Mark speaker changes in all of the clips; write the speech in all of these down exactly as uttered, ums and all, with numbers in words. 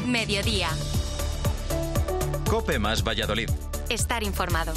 Speaker 1: Mediodía.
Speaker 2: COPE más Valladolid.
Speaker 1: Estar informado.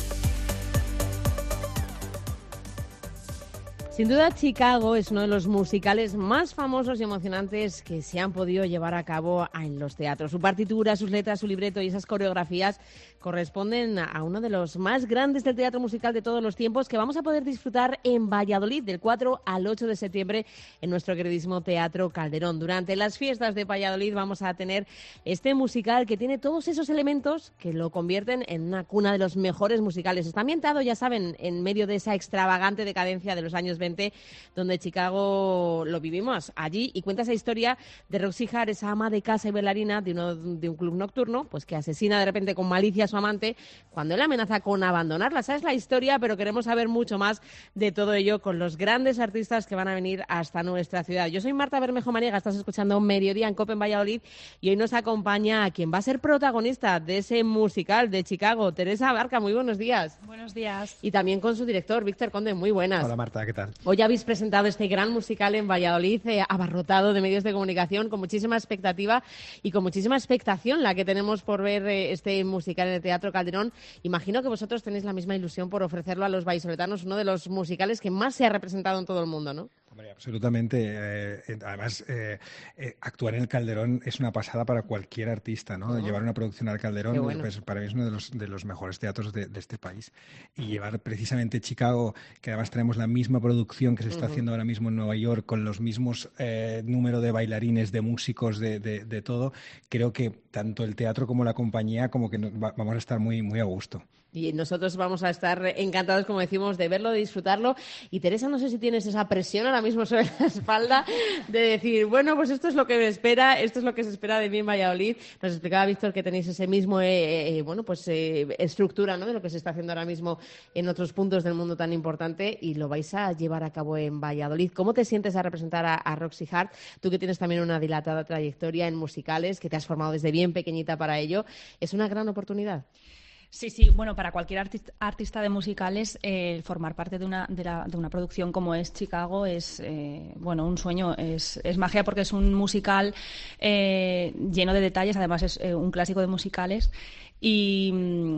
Speaker 3: Sin duda, Chicago es uno de los musicales más famosos y emocionantes que se han podido llevar a cabo en los teatros. Su partitura, sus letras, su libreto y esas coreografías corresponden a uno de los más grandes del teatro musical de todos los tiempos, que vamos a poder disfrutar en Valladolid del cuatro al ocho de septiembre en nuestro queridísimo Teatro Calderón. Durante las fiestas de Valladolid vamos a tener este musical que tiene todos esos elementos que lo convierten en una cuna de los mejores musicales. Está ambientado, ya saben, en medio de esa extravagante decadencia de los años veinte, donde Chicago lo vivimos allí, y cuenta esa historia de Roxy Hart, esa ama de casa y bailarina de, uno, de un club nocturno, pues que asesina de repente con malicia a su amante cuando él amenaza con abandonarla. Esa es la historia, pero queremos saber mucho más de todo ello con los grandes artistas que van a venir hasta nuestra ciudad. Yo soy Marta Bermejo Maniega, estás escuchando Mediodía en COPE en Valladolid, y hoy nos acompaña a quien va a ser protagonista de ese musical de Chicago, Teresa Barca. Muy buenos días.
Speaker 4: Buenos días.
Speaker 3: Y también con su director, Víctor Conde. Muy buenas.
Speaker 5: Hola Marta, ¿qué tal?
Speaker 3: Hoy habéis presentado este gran musical en Valladolid, eh, abarrotado de medios de comunicación, con muchísima expectativa y con muchísima expectación la que tenemos por ver eh, este musical en el Teatro Calderón. Imagino que vosotros tenéis la misma ilusión por ofrecerlo a los vallisoletanos, uno de los musicales que más se ha representado en todo el mundo, ¿no?
Speaker 5: Hombre, absolutamente. Eh, además, eh, eh, actuar en el Calderón es una pasada para cualquier artista, ¿no? Oh. Llevar una producción al Calderón, bueno. pues, para mí es uno de los, de los mejores teatros de, de este país. Y llevar precisamente Chicago, que además tenemos la misma producción que se está uh-huh. haciendo ahora mismo en Nueva York, con los mismos eh, número de bailarines, de músicos, de, de, de todo, creo que tanto el teatro como la compañía como que nos va, vamos a estar muy, muy a gusto.
Speaker 3: Y nosotros vamos a estar encantados, como decimos, de verlo, de disfrutarlo. Y Teresa, no sé si tienes esa presión ahora mismo sobre la espalda de decir, bueno, pues esto es lo que me espera, esto es lo que se espera de mí en Valladolid. Nos explicaba Víctor que tenéis ese mismo, eh, eh, bueno, pues eh, estructura, ¿no?, de lo que se está haciendo ahora mismo en otros puntos del mundo tan importante, y lo vais a llevar a cabo en Valladolid. ¿Cómo te sientes a representar a, a Roxy Hart? Tú que tienes también una dilatada trayectoria en musicales, que te has formado desde bien pequeñita para ello. ¿Es una gran oportunidad?
Speaker 4: Sí, sí. Bueno, para cualquier artista, artista de musicales, eh, formar parte de una, de, la, de una producción como es Chicago es, eh, bueno, un sueño. Es, es magia, porque es un musical eh, lleno de detalles. Además, es eh, un clásico de musicales. Y,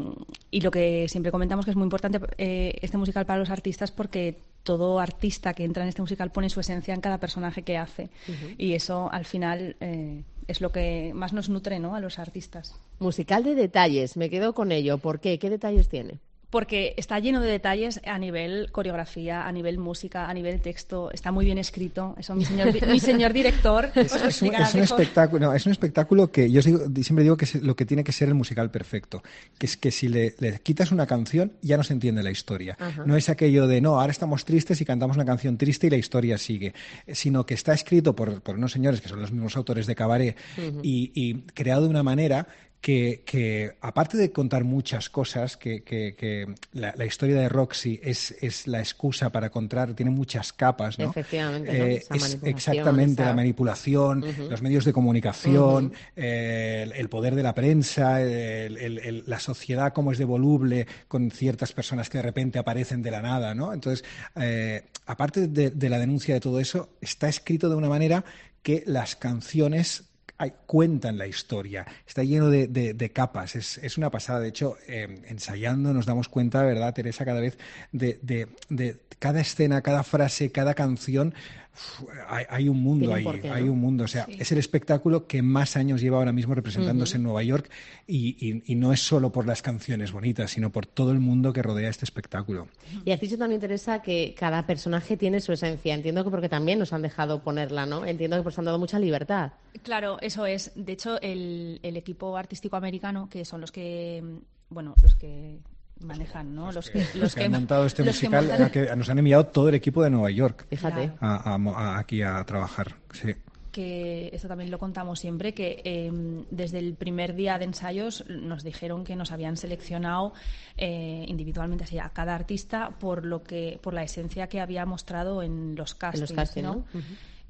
Speaker 4: y lo que siempre comentamos, que es muy importante eh, este musical para los artistas, porque todo artista que entra en este musical pone su esencia en cada personaje que hace. Uh-huh. Y eso, al final, eh, es lo que más nos nutre, ¿no?, a los artistas.
Speaker 3: Musical de detalles, me quedo con ello. ¿Por qué? ¿Qué detalles tiene?
Speaker 4: Porque está lleno de detalles a nivel coreografía, a nivel música, a nivel texto. Está muy bien escrito. Eso mi señor, mi señor director
Speaker 5: es, es, un, es, un espectáculo, no, es un espectáculo que yo digo, siempre digo que es lo que tiene que ser el musical perfecto. Que es que si le, le quitas una canción, ya no se entiende la historia. Ajá. No es aquello de, no, ahora estamos tristes y cantamos una canción triste y la historia sigue. Sino que está escrito por, por unos señores que son los mismos autores de Cabaret, uh-huh. y, y creado de una manera Que, que aparte de contar muchas cosas, que, que, que la, la historia de Roxy es, es la excusa para contar, tiene muchas capas, ¿no?
Speaker 3: Efectivamente,
Speaker 5: eh,
Speaker 3: ¿no? Esa
Speaker 5: es exactamente esa... la manipulación, uh-huh. los medios de comunicación, uh-huh. eh, el, el poder de la prensa, el, el, el, la sociedad cómo es de voluble con ciertas personas que de repente aparecen de la nada, ¿no? Entonces, eh, aparte de, de la denuncia de todo eso, está escrito de una manera que las canciones cuentan la historia, está lleno de, de, de capas, es, es una pasada. De hecho, eh, ensayando nos damos cuenta, ¿verdad, Teresa?, cada vez de, de, de cada escena, cada frase, cada canción. Uf, hay, hay un mundo ahí, porqué, ¿no? Hay un mundo. O sea, sí. Es el espectáculo que más años lleva ahora mismo representándose uh-huh. en Nueva York, y, y, y no es solo por las canciones bonitas, sino por todo el mundo que rodea este espectáculo.
Speaker 3: Y has dicho también, Teresa, que cada personaje tiene su esencia. Entiendo que porque también nos han dejado ponerla, ¿no? Entiendo que pues han dado mucha libertad.
Speaker 4: Claro, eso es. De hecho, el, el equipo artístico americano, que son los que, bueno, los que manejan, ¿no?
Speaker 5: Los,
Speaker 4: los
Speaker 5: que,
Speaker 4: que,
Speaker 5: los que, que han montado este
Speaker 4: los
Speaker 5: musical,
Speaker 4: que, montan...
Speaker 5: que nos han enviado todo el equipo de Nueva York.
Speaker 3: Fíjate.
Speaker 5: A, a, a, aquí a trabajar, sí.
Speaker 4: Que esto también lo contamos siempre, que eh, desde el primer día de ensayos nos dijeron que nos habían seleccionado eh, individualmente así a cada artista por lo que por la esencia que había mostrado en los castings,
Speaker 3: en los castings,
Speaker 4: ¿no?
Speaker 3: ¿no? Uh-huh.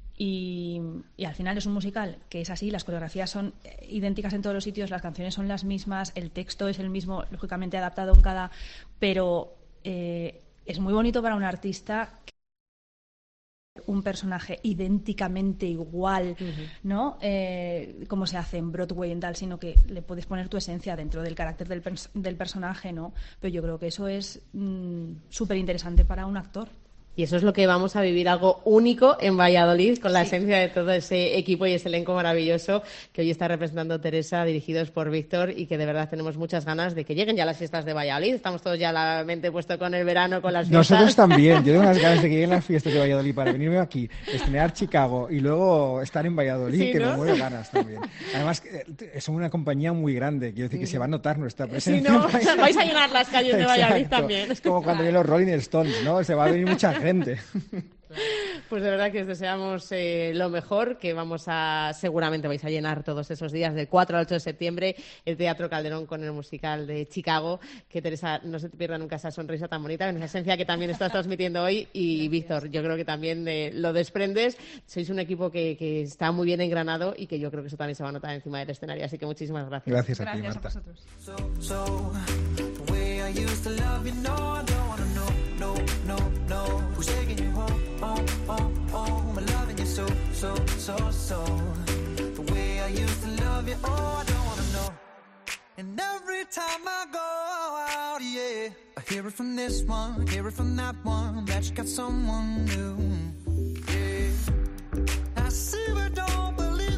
Speaker 4: Y, y al final es un musical que es así, las coreografías son idénticas en todos los sitios, las canciones son las mismas, el texto es el mismo, lógicamente adaptado en cada, pero eh, es muy bonito para un artista un personaje idénticamente igual, uh-huh. ¿no? Eh, como se hace en Broadway y tal, sino que le puedes poner tu esencia dentro del carácter del, pers- del personaje, ¿no? Pero yo creo que eso es mmm, súper interesante para un actor.
Speaker 3: Y eso es lo que vamos a vivir, algo único en Valladolid, con la
Speaker 4: sí.
Speaker 3: esencia de todo ese equipo y ese elenco maravilloso que hoy está representando Teresa, dirigidos por Víctor, y que de verdad tenemos muchas ganas de que lleguen ya las fiestas de Valladolid. Estamos todos ya la mente puesto con el verano, con las fiestas.
Speaker 5: Nosotros también. Yo tengo unas ganas de que lleguen las fiestas de Valladolid para venirme aquí, estrenar Chicago y luego estar en Valladolid, sí, que ¿no? me muero ganas también. Además, eh, son una compañía muy grande, quiero decir que se va a notar nuestra presencia.
Speaker 3: Sí, no, vais a llenar las calles de Valladolid
Speaker 5: Exacto.
Speaker 3: también.
Speaker 5: Es como cuando vienen los Rolling Stones, ¿no? Se va a venir mucha gente.
Speaker 3: Pues de verdad que os deseamos eh, lo mejor, que vamos a, seguramente vais a llenar todos esos días del cuatro al ocho de septiembre el Teatro Calderón con el musical de Chicago. Que Teresa, no se te pierda nunca esa sonrisa tan bonita, esa esencia que también estás transmitiendo hoy. Y Víctor, yo creo que también eh, lo desprendes. Sois un equipo que, que está muy bien engranado y que yo creo que eso también se va a notar encima del escenario. Así que muchísimas gracias.
Speaker 5: Gracias a ti,
Speaker 4: gracias
Speaker 5: Marta.
Speaker 4: A vosotros.
Speaker 1: So, so, the way I used to love you, no, I don't wanna know, no, no, no. Who's taking you home, home, home, home? I'm loving you so, so, so, so. The way I used to love you, oh, I don't wanna know. And every time I go out, yeah, I hear it from this one, hear it from that one, that you got someone new, yeah. I see but don't believe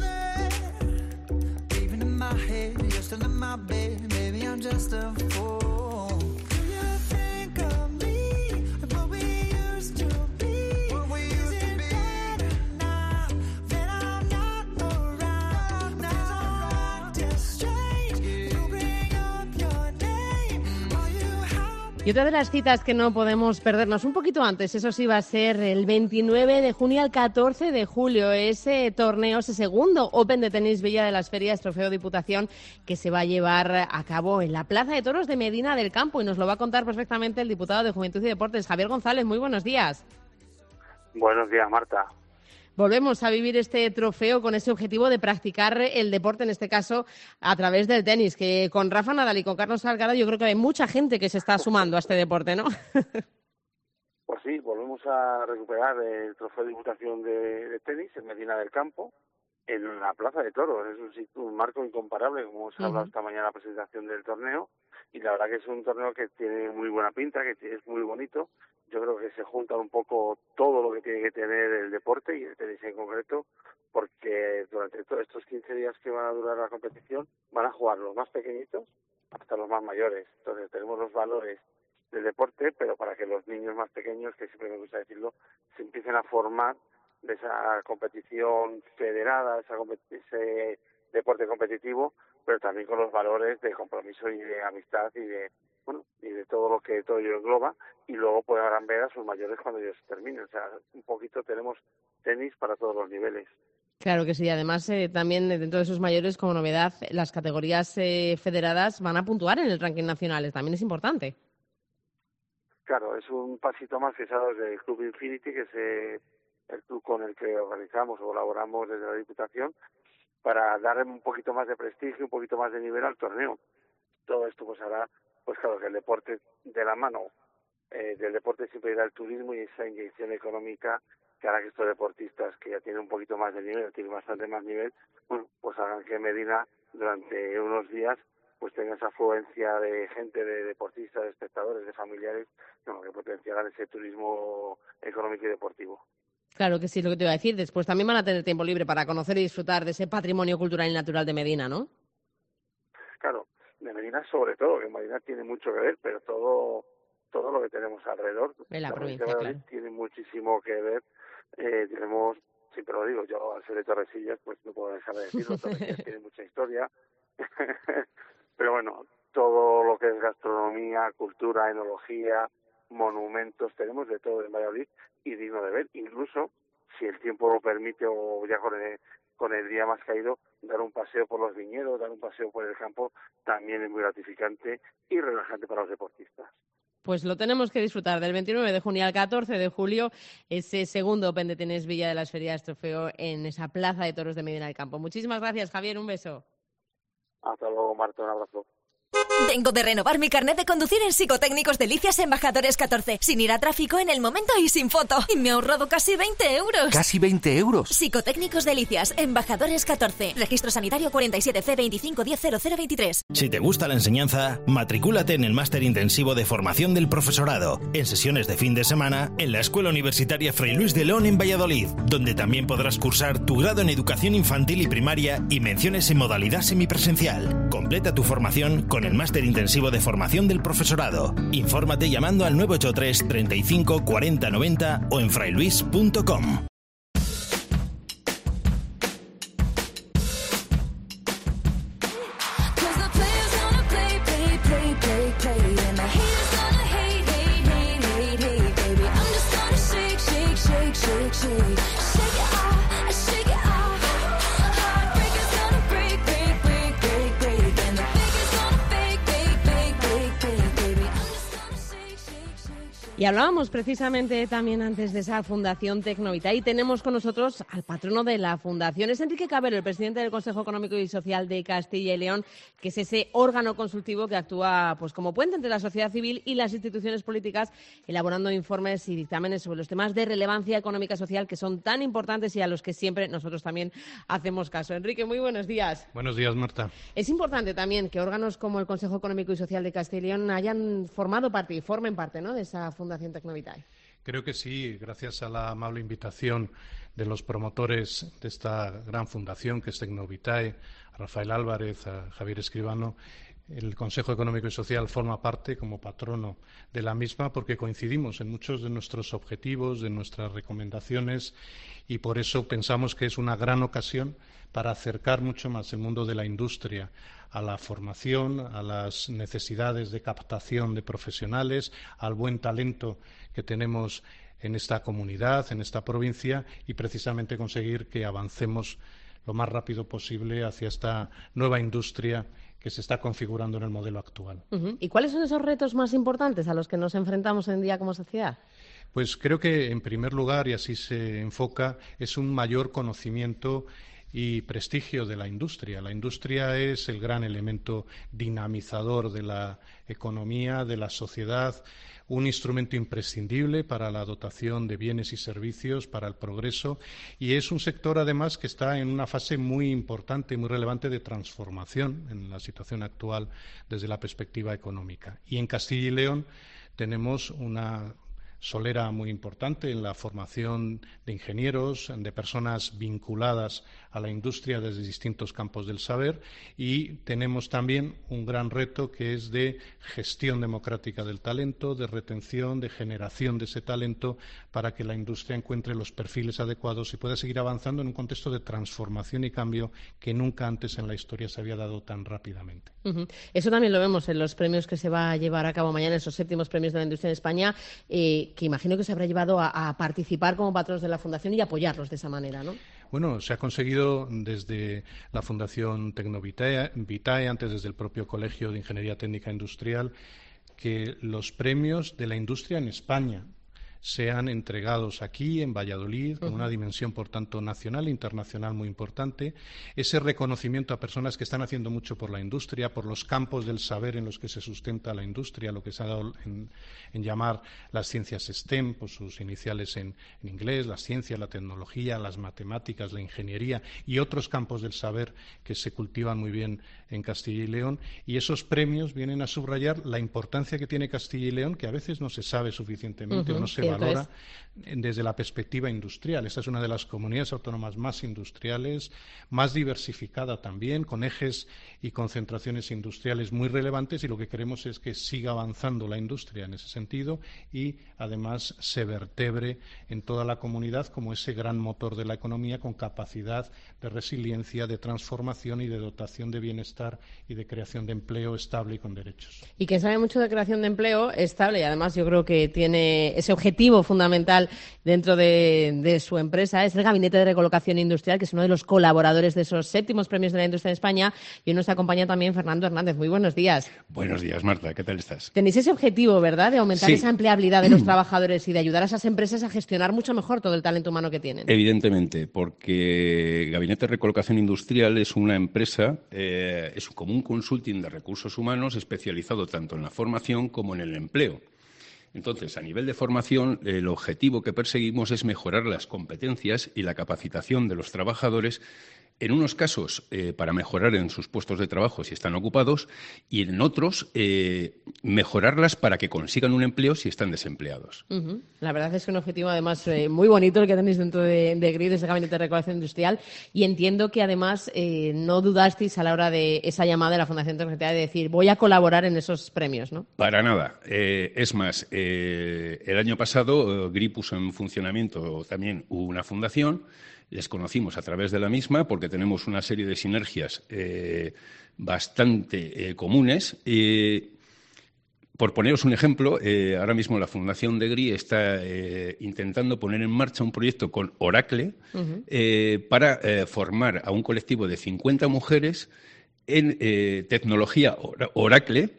Speaker 1: it, even in my head, you're still in my bed, maybe I'm just a fool. Do you think of me, like what we used to be? What we used Is to it be? Better now that I'm not around? Now I'm acting strange, you bring up your name, are you happy?
Speaker 3: Y otra de las citas que no podemos perdernos un poquito antes, eso sí va a ser el veintinueve de junio al catorce de julio, ese torneo, ese segundo Open de Tenis Villa de las Ferias Trofeo Diputación, que se va a llevar a cabo en la Plaza de Toros de Medina del Campo, y nos lo va a contar perfectamente el diputado de Juventud y Deportes, Javier González. Muy buenos días.
Speaker 2: Buenos días, Marta.
Speaker 3: Volvemos a vivir este trofeo con ese objetivo de practicar el deporte, en este caso a través del tenis, que con Rafa Nadal y con Carlos Alcaraz yo creo que hay mucha gente que se está sumando a este deporte, ¿no?
Speaker 2: Pues sí, volvemos a recuperar el trofeo de diputación de, de tenis en Medina del Campo, en la Plaza de Toros. Es un, sitio, un marco incomparable, como hemos hablado uh-huh. esta mañana en la presentación del torneo, y la verdad que es un torneo que tiene muy buena pinta, que es muy bonito. Yo creo que se junta un poco todo lo que tiene que tener el deporte y el tenis en concreto, porque durante todos estos quince días que van a durar la competición van a jugar los más pequeñitos hasta los más mayores. Entonces tenemos los valores del deporte, pero para que los niños más pequeños, que siempre me gusta decirlo, se empiecen a formar de esa competición federada, esa compet- ese deporte competitivo, pero también con los valores de compromiso y de amistad y de bueno y de todo lo que todo ello engloba, y luego podrán ver a sus mayores cuando ellos terminen. O sea, un poquito tenemos tenis para todos los niveles.
Speaker 3: Claro que sí. Además, eh, también dentro de sus mayores, como novedad, las categorías eh, federadas van a puntuar en el ranking nacional. También es importante.
Speaker 2: Claro, es un pasito más que se ha dado desde el Club Infinity, que es eh, el club con el que organizamos o colaboramos desde la Diputación, para darle un poquito más de prestigio, un poquito más de nivel al torneo. Todo esto pues hará, pues claro, que el deporte de la mano eh, del deporte siempre irá el turismo y esa inyección económica que hará que estos deportistas, que ya tienen un poquito más de nivel, tienen bastante más nivel, bueno, pues hagan que Medina durante unos días pues tenga esa afluencia de gente, de deportistas, de espectadores, de familiares, no, que potenciarán ese turismo económico y deportivo.
Speaker 3: Claro que sí, lo que te iba a decir. Después también van a tener tiempo libre para conocer y disfrutar de ese patrimonio cultural y natural de Medina, ¿no?
Speaker 2: Claro, de Medina sobre todo, que Medina tiene mucho que ver, pero todo todo lo que tenemos alrededor.
Speaker 3: En la, la provincia,
Speaker 2: provincia
Speaker 3: claro.
Speaker 2: Tiene muchísimo que ver. Eh, tenemos, siempre lo digo, yo al ser de Torresillas, pues no puedo dejar de decirlo, Torresillas tiene mucha historia. Pero bueno, todo lo que es gastronomía, cultura, enología, monumentos, tenemos de todo en Valladolid y digno de ver. Incluso, si el tiempo lo permite o ya con el, con el día más caído, dar un paseo por los viñedos, dar un paseo por el campo, también es muy gratificante y relajante para los deportistas.
Speaker 3: Pues lo tenemos que disfrutar del veintinueve de junio al catorce de julio, ese segundo Open de Tenis Villa de las Ferias Trofeo en esa Plaza de Toros de Medina del Campo. Muchísimas gracias, Javier, un beso.
Speaker 2: Hasta luego, Marta, un abrazo.
Speaker 6: Vengo de renovar mi carnet de conducir en Psicotécnicos Delicias Embajadores catorce, sin ir a tráfico, en el momento y sin foto. Y me he ahorrado casi veinte euros.
Speaker 7: ¿Casi veinte euros?
Speaker 6: Psicotécnicos Delicias Embajadores catorce. Registro sanitario cuarenta y siete C veinticinco diez cero cero veintitrés.
Speaker 8: Si te gusta la enseñanza, matricúlate en el máster intensivo de formación del profesorado, en sesiones de fin de semana, en la Escuela Universitaria Fray Luis de León en Valladolid, donde también podrás cursar tu grado en educación infantil y primaria y menciones en modalidad semipresencial. Completa tu formación con el máster intensivo de formación del profesorado. Infórmate llamando al nueve ocho tres treinta y cinco cuarenta noventa o en frailuis punto com.
Speaker 3: Y hablábamos precisamente también antes de esa Fundación Tecnovitae y tenemos con nosotros al patrono de la Fundación. Es Enrique Cabero, el presidente del Consejo Económico y Social de Castilla y León, que es ese órgano consultivo que actúa pues como puente entre la sociedad civil y las instituciones políticas, elaborando informes y dictámenes sobre los temas de relevancia económica y social que son tan importantes y a los que siempre nosotros también hacemos caso. Enrique, muy buenos días.
Speaker 9: Buenos días, Marta.
Speaker 3: Es importante también que órganos como el Consejo Económico y Social de Castilla y León hayan formado parte y formen parte, ¿no?, de esa Fundación Fundación Tecnovitae.
Speaker 9: Creo que sí, gracias a la amable invitación de los promotores de esta gran fundación que es Tecnovitae, a Rafael Álvarez, a Javier Escribano. El Consejo Económico y Social forma parte como patrono de la misma porque coincidimos en muchos de nuestros objetivos, de nuestras recomendaciones y por eso pensamos que es una gran ocasión para acercar mucho más el mundo de la industria a la formación, a las necesidades de captación de profesionales, al buen talento que tenemos en esta comunidad, en esta provincia y precisamente conseguir que avancemos lo más rápido posible hacia esta nueva industria que se está configurando en el modelo actual.
Speaker 3: Uh-huh. ¿Y cuáles son esos retos más importantes a los que nos enfrentamos hoy en día como sociedad?
Speaker 9: Pues creo que, en primer lugar, y así se enfoca, es un mayor conocimiento y prestigio de la industria. La industria es el gran elemento dinamizador de la economía, de la sociedad, un instrumento imprescindible para la dotación de bienes y servicios, para el progreso, y es un sector, además, que está en una fase muy importante y muy relevante de transformación en la situación actual desde la perspectiva económica. Y en Castilla y León tenemos una solera muy importante en la formación de ingenieros, de personas vinculadas a la industria desde distintos campos del saber y tenemos también un gran reto que es de gestión democrática del talento, de retención, de generación de ese talento para que la industria encuentre los perfiles adecuados y pueda seguir avanzando en un contexto de transformación y cambio que nunca antes en la historia se había dado tan rápidamente.
Speaker 3: Uh-huh. Eso también lo vemos en los premios que se va a llevar a cabo mañana, esos séptimos premios de la industria en España, eh, que imagino que se habrá llevado a, a participar como patronos de la Fundación y apoyarlos de esa manera, ¿no?
Speaker 9: Bueno, se ha conseguido desde la Fundación Tecnovitae, Vitae, antes desde el propio Colegio de Ingeniería Técnica Industrial, que los premios de la industria en España sean entregados aquí, en Valladolid, con uh-huh. una dimensión, por tanto, nacional e internacional muy importante. Ese reconocimiento a personas que están haciendo mucho por la industria, por los campos del saber en los que se sustenta la industria, lo que se ha dado en, en llamar las ciencias STEM, por sus iniciales en, en inglés, la ciencia, la tecnología, las matemáticas, la ingeniería y otros campos del saber que se cultivan muy bien en Castilla y León. Y esos premios vienen a subrayar la importancia que tiene Castilla y León, que a veces no se sabe suficientemente uh-huh. o no se valora desde la perspectiva industrial. Esta es una de las comunidades autónomas más industriales, más diversificada también, con ejes y concentraciones industriales muy relevantes y lo que queremos es que siga avanzando la industria en ese sentido y además se vertebre en toda la comunidad como ese gran motor de la economía con capacidad de resiliencia, de transformación y de dotación de bienestar y de creación de empleo estable y con derechos.
Speaker 3: Y que sabe mucho de creación de empleo estable y además yo creo que tiene ese objetivo objetivo fundamental dentro de, de su empresa es el Gabinete de Recolocación Industrial, que es uno de los colaboradores de esos séptimos premios de la industria en España. Y hoy nos acompaña también Fernando Hernández. Muy buenos días.
Speaker 7: Buenos días, Marta. ¿Qué tal estás?
Speaker 3: Tenéis ese objetivo, ¿verdad?, de aumentar
Speaker 7: sí.
Speaker 3: esa empleabilidad de los trabajadores y de ayudar a esas empresas a gestionar mucho mejor todo el talento humano que tienen.
Speaker 7: Evidentemente, porque Gabinete de Recolocación Industrial es una empresa, eh, es como un consulting de recursos humanos especializado tanto en la formación como en el empleo. Entonces, a nivel de formación, el objetivo que perseguimos es mejorar las competencias y la capacitación de los trabajadores, en unos casos eh, para mejorar en sus puestos de trabajo si están ocupados y en otros eh, mejorarlas para que consigan un empleo si están desempleados.
Speaker 3: Uh-huh. La verdad es que un objetivo además eh, muy bonito el que tenéis dentro de, de G R I, de ese Gabinete de Recolocación Industrial, y entiendo que además eh, no dudasteis a la hora de esa llamada de la Fundación Tecnología de decir voy a colaborar en esos premios, ¿no?
Speaker 7: Para nada. Eh, es más, eh, el año pasado eh, G R I puso en funcionamiento también una fundación. Les conocimos a través de la misma porque tenemos una serie de sinergias eh, bastante eh, comunes. Eh, por poneros un ejemplo, eh, ahora mismo la Fundación de G R I está eh, intentando poner en marcha un proyecto con Oracle uh-huh. eh, para eh, formar a un colectivo de cincuenta mujeres en eh, tecnología Oracle,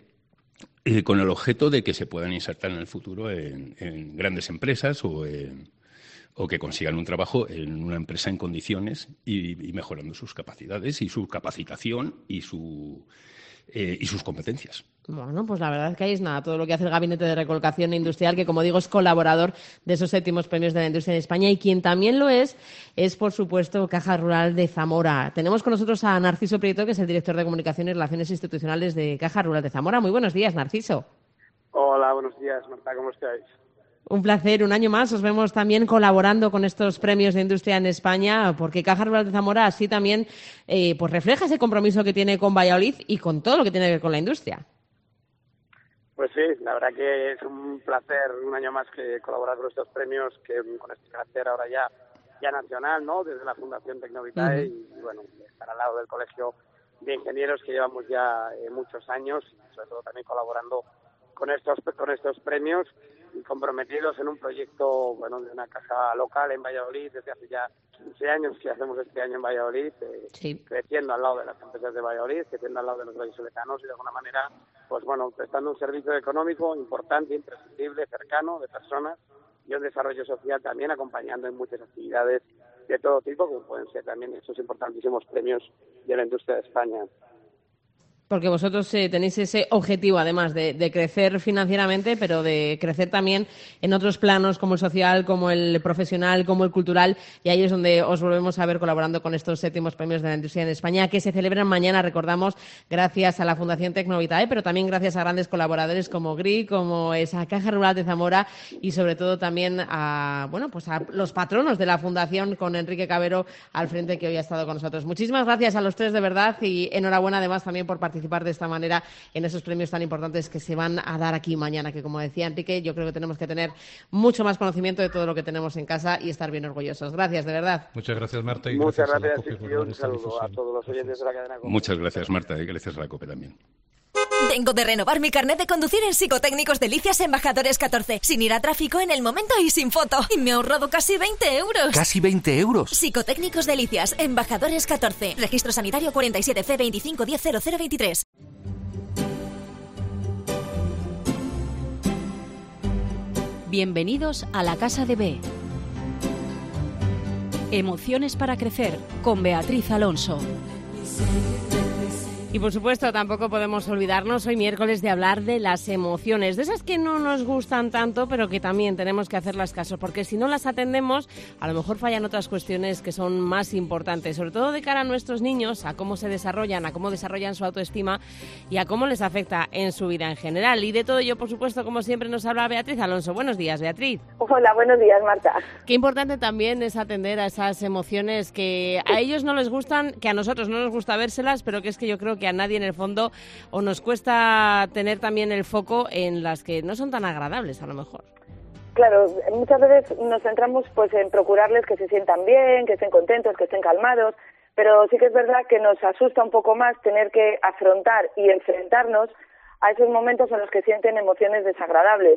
Speaker 7: eh, con el objeto de que se puedan insertar en el futuro en, en grandes empresas o en... o que consigan un trabajo en una empresa en condiciones y, y mejorando sus capacidades y su capacitación y, su, eh, y sus competencias.
Speaker 3: Bueno, pues la verdad es que ahí es nada, todo lo que hace el Gabinete de Recolocación Industrial, que como digo es colaborador de esos séptimos premios de la industria en España, y quien también lo es, es por supuesto Caja Rural de Zamora. Tenemos con nosotros a Narciso Prieto, que es el director de Comunicación y Relaciones Institucionales de Caja Rural de Zamora. Muy buenos días, Narciso.
Speaker 2: Hola, buenos días, Marta, ¿cómo estáis?
Speaker 3: Un placer, un año más. Os vemos también colaborando con estos premios de industria en España, porque Caja Rural de Zamora así también eh, pues refleja ese compromiso que tiene con Valladolid y con todo lo que tiene que ver con la industria.
Speaker 2: Pues sí, la verdad que es un placer un año más que colaborar con estos premios, que con este carácter ahora ya ya nacional, ¿no? Desde la Fundación Tecnovitae uh-huh. y bueno, estar al lado del Colegio de Ingenieros, que llevamos ya eh, muchos años, y sobre todo también colaborando con estos con estos premios y comprometidos en un proyecto, bueno, de una caja local en Valladolid desde hace ya quince años que hacemos este año en Valladolid, eh, sí. creciendo al lado de las empresas de Valladolid, creciendo al lado de los vallisoletanos y de alguna manera, pues bueno, prestando un servicio económico importante, imprescindible, cercano, de personas y un desarrollo social también, acompañando en muchas actividades de todo tipo, como pueden ser también estos importantísimos premios de la industria de España.
Speaker 3: Porque vosotros eh, tenéis ese objetivo, además, de, de crecer financieramente, pero de crecer también en otros planos, como el social, como el profesional, como el cultural, y ahí es donde os volvemos a ver colaborando con estos séptimos premios de la industria en España, que se celebran mañana, recordamos, gracias a la Fundación Tecnovitae, pero también gracias a grandes colaboradores como G R I, como esa Caja Rural de Zamora, y sobre todo también a, bueno, pues a los patronos de la Fundación, con Enrique Cabero al frente, que hoy ha estado con nosotros. Muchísimas gracias a los tres, de verdad, y enhorabuena además también por participar participar de esta manera en esos premios tan importantes que se van a dar aquí mañana, que como decía Enrique, yo creo que tenemos que tener mucho más conocimiento de todo lo que tenemos en casa y estar bien orgullosos. Gracias, de verdad.
Speaker 9: Muchas gracias, Marta, y
Speaker 2: Muchas
Speaker 9: gracias,
Speaker 2: gracias
Speaker 9: a la COPE
Speaker 2: y
Speaker 9: por
Speaker 2: un
Speaker 9: esta
Speaker 2: saludo
Speaker 9: difusión.
Speaker 2: a todos los oyentes de la cadena COPE.
Speaker 7: Muchas gracias, Marta, y gracias a la COPE también.
Speaker 6: Vengo de renovar mi carnet de conducir en Psicotécnicos Delicias Embajadores catorce, sin ir a tráfico, en el momento y sin foto. Y me he ahorrado casi veinte euros.
Speaker 10: ¿Casi veinte euros?
Speaker 6: Psicotécnicos Delicias Embajadores catorce. Registro sanitario cuarenta y siete C veinticinco diez cero cero veintitrés.
Speaker 11: Bienvenidos a la Casa de B. Emociones para crecer, con Beatriz Alonso.
Speaker 3: Y por supuesto tampoco podemos olvidarnos hoy miércoles de hablar de las emociones, de esas que no nos gustan tanto, pero que también tenemos que hacerlas caso, porque si no las atendemos, a lo mejor fallan otras cuestiones que son más importantes, sobre todo de cara a nuestros niños, a cómo se desarrollan, a cómo desarrollan su autoestima y a cómo les afecta en su vida en general. Y de todo ello, por supuesto, como siempre, nos habla Beatriz Alonso. Buenos días, Beatriz.
Speaker 12: Hola, buenos días, Marta.
Speaker 3: Qué importante también es atender a esas emociones que a ellos no les gustan, que a nosotros no nos gusta vérselas, pero que es que yo creo que a nadie en el fondo o nos cuesta tener también el foco en las que no son tan agradables a lo mejor.
Speaker 12: Claro, muchas veces nos centramos pues en procurarles que se sientan bien, que estén contentos, que estén calmados, pero sí que es verdad que nos asusta un poco más tener que afrontar y enfrentarnos a esos momentos en los que sienten emociones desagradables.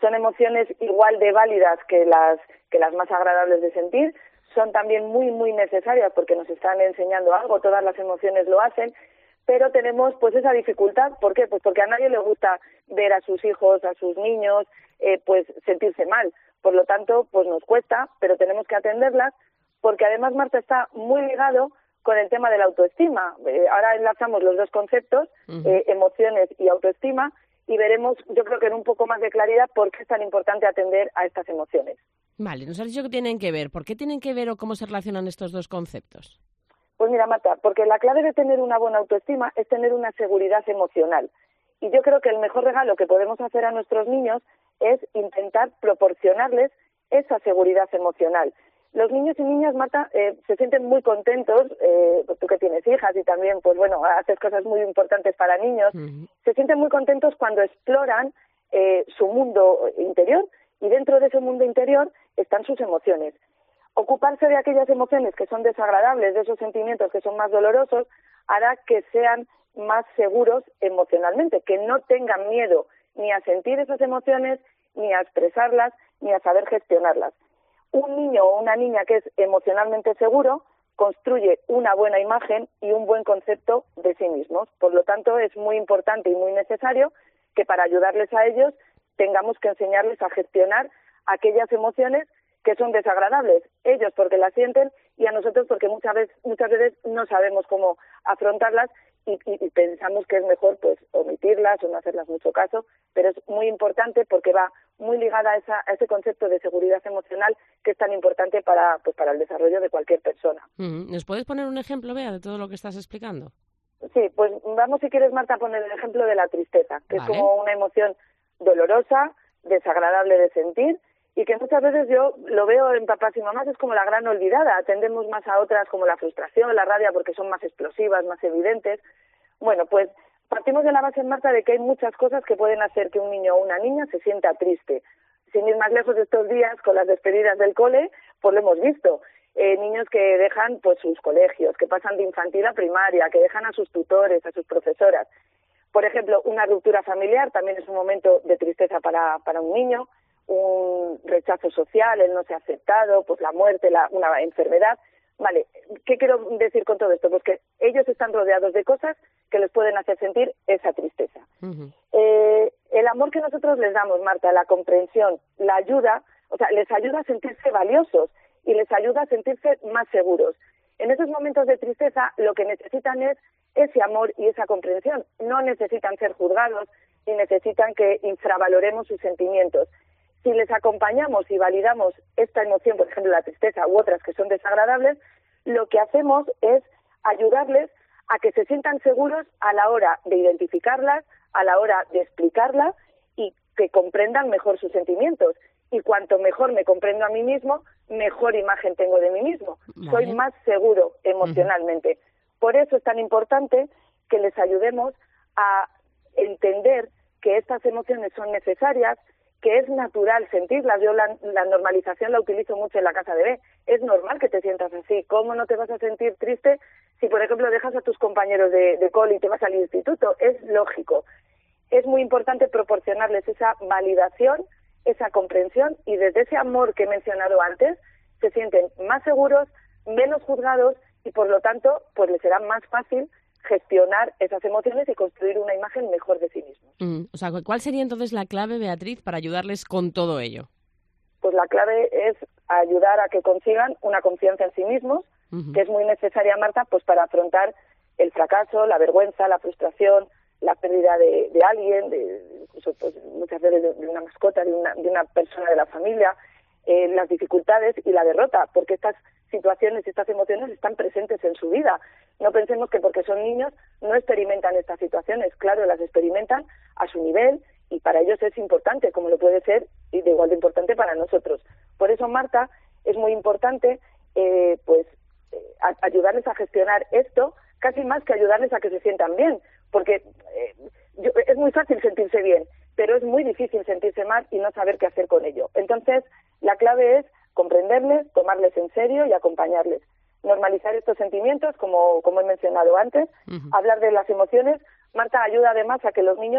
Speaker 12: Son emociones igual de válidas que las, que las más agradables de sentir, son también muy, muy necesarias porque nos están enseñando algo, todas las emociones lo hacen, pero tenemos pues esa dificultad. ¿Por qué? Pues porque a nadie le gusta ver a sus hijos, a sus niños, eh, pues sentirse mal. Por lo tanto, pues nos cuesta, pero tenemos que atenderlas, porque además, Marta, está muy ligado con el tema de la autoestima. Eh, ahora enlazamos los dos conceptos, uh-huh. eh, emociones y autoestima, y veremos, yo creo que en un poco más de claridad, por qué es tan importante atender a estas emociones.
Speaker 3: Vale, nos has dicho que tienen que ver. ¿Por qué tienen que ver o cómo se relacionan estos dos conceptos?
Speaker 12: Pues mira, Marta, porque la clave de tener una buena autoestima es tener una seguridad emocional. Y yo creo que el mejor regalo que podemos hacer a nuestros niños es intentar proporcionarles esa seguridad emocional. Los niños y niñas, Marta, eh, se sienten muy contentos, eh, tú que tienes hijas y también, pues bueno, haces cosas muy importantes para niños, uh-huh. se sienten muy contentos cuando exploran eh, su mundo interior, y dentro de ese mundo interior están sus emociones. Ocuparse de aquellas emociones que son desagradables, de esos sentimientos que son más dolorosos, hará que sean más seguros emocionalmente, que no tengan miedo ni a sentir esas emociones, ni a expresarlas, ni a saber gestionarlas. Un niño o una niña que es emocionalmente seguro construye una buena imagen y un buen concepto de sí mismos. Por lo tanto, es muy importante y muy necesario que para ayudarles a ellos tengamos que enseñarles a gestionar aquellas emociones que son desagradables, ellos porque las sienten y a nosotros porque muchas veces, muchas veces no sabemos cómo afrontarlas y, y, y pensamos que es mejor pues omitirlas o no hacerlas mucho caso, pero es muy importante porque va muy ligada a, esa, a ese concepto de seguridad emocional que es tan importante para, pues, para el desarrollo de cualquier persona.
Speaker 3: ¿Nos puedes poner un ejemplo, Bea, de todo lo que estás explicando?
Speaker 12: Sí, pues vamos, si quieres, Marta, a poner el ejemplo de la tristeza, que vale. Es como una emoción dolorosa, desagradable de sentir, y que muchas veces yo lo veo en papás y mamás, es como la gran olvidada. Atendemos más a otras como la frustración, la rabia, porque son más explosivas, más evidentes. Bueno, pues partimos de la base, Marta, de que hay muchas cosas que pueden hacer que un niño o una niña se sienta triste. Sin ir más lejos de estos días, con las despedidas del cole, pues lo hemos visto. Eh, niños que dejan pues sus colegios, que pasan de infantil a primaria, que dejan a sus tutores, a sus profesoras. Por ejemplo, una ruptura familiar también es un momento de tristeza para, para un niño, un rechazo social, el no ser aceptado, pues la muerte, la, una enfermedad. Vale, ¿qué quiero decir con todo esto? Pues que ellos están rodeados de cosas que les pueden hacer sentir esa tristeza. Uh-huh. Eh, el amor que nosotros les damos, Marta, la comprensión, la ayuda, o sea, les ayuda a sentirse valiosos y les ayuda a sentirse más seguros. En esos momentos de tristeza lo que necesitan es ese amor y esa comprensión. No necesitan ser juzgados ni necesitan que infravaloremos sus sentimientos. Si les acompañamos y validamos esta emoción, por ejemplo la tristeza u otras que son desagradables, lo que hacemos es ayudarles a que se sientan seguros a la hora de identificarlas, a la hora de explicarlas y que comprendan mejor sus sentimientos. Y cuanto mejor me comprendo a mí mismo, mejor imagen tengo de mí mismo. Vale. Soy más seguro emocionalmente. Uh-huh. Por eso es tan importante que les ayudemos a entender que estas emociones son necesarias, que es natural sentirlas. Yo la, la normalización la utilizo mucho en la casa de B. Es normal que te sientas así. ¿Cómo no te vas a sentir triste si, por ejemplo, dejas a tus compañeros de, de cole y te vas al instituto? Es lógico. Es muy importante proporcionarles esa validación, esa comprensión, y desde ese amor que he mencionado antes, se sienten más seguros, menos juzgados y, por lo tanto, pues les será más fácil gestionar esas emociones y construir una imagen mejor de sí mismos.
Speaker 3: Mm, o sea, ¿cuál sería entonces la clave, Beatriz, para ayudarles con todo ello?
Speaker 12: Pues la clave es ayudar a que consigan una confianza en sí mismos, uh-huh. que es muy necesaria, Marta, pues para afrontar el fracaso, la vergüenza, la frustración, la pérdida de, de alguien, de, incluso pues, muchas veces de, de una mascota, de una, de una persona de la familia, eh, las dificultades y la derrota, porque estas situaciones, estas emociones están presentes en su vida. No pensemos que porque son niños no experimentan estas situaciones. Claro, las experimentan a su nivel y para ellos es importante, como lo puede ser y de igual de importante para nosotros. Por eso, Marta, es muy importante eh, pues eh, a, ayudarles a gestionar esto, casi más que ayudarles a que se sientan bien, porque eh, yo, es muy fácil sentirse bien, pero es muy difícil sentirse mal y no saber qué hacer con ello. Entonces, la clave es comprenderles, tomarles en serio y acompañarles. Normalizar estos sentimientos, como, como he mencionado antes, uh-huh. hablar de las emociones. Marta, ayuda además a que los niños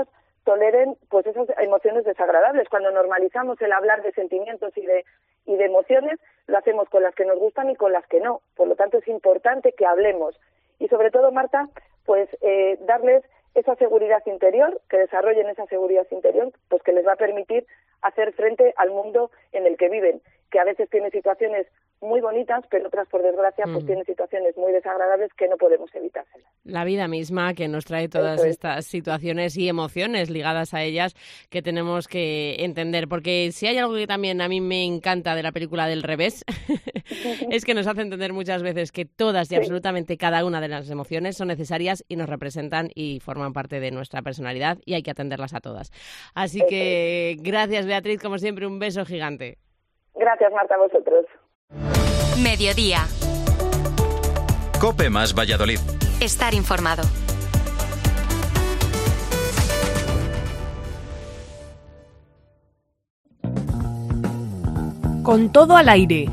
Speaker 12: toleren pues esas emociones desagradables. Cuando normalizamos el hablar de sentimientos y de y de emociones, lo hacemos con las que nos gustan y con las que no. Por lo tanto, es importante que hablemos. Y sobre todo, Marta, pues eh, darles esa seguridad interior, que desarrollen esa seguridad interior, pues que les va a permitir hacer frente al mundo en el que viven, que a veces tiene situaciones muy bonitas, pero otras, por desgracia, pues mm. tienen situaciones muy desagradables que no podemos evitárselas.
Speaker 3: La vida misma que nos trae todas Eso estas es. situaciones y emociones ligadas a ellas que tenemos que entender, porque si hay algo que también a mí me encanta de la película del revés, es que nos hace entender muchas veces que todas y sí. absolutamente cada una de las emociones son necesarias y nos representan y forman parte de nuestra personalidad y hay que atenderlas a todas. Así Eso que es. gracias, Beatriz, como siempre, un beso gigante.
Speaker 12: Gracias, Marta, a vosotros.
Speaker 10: Mediodía.
Speaker 13: COPE más Valladolid.
Speaker 10: Estar informado.
Speaker 11: Con todo al aire.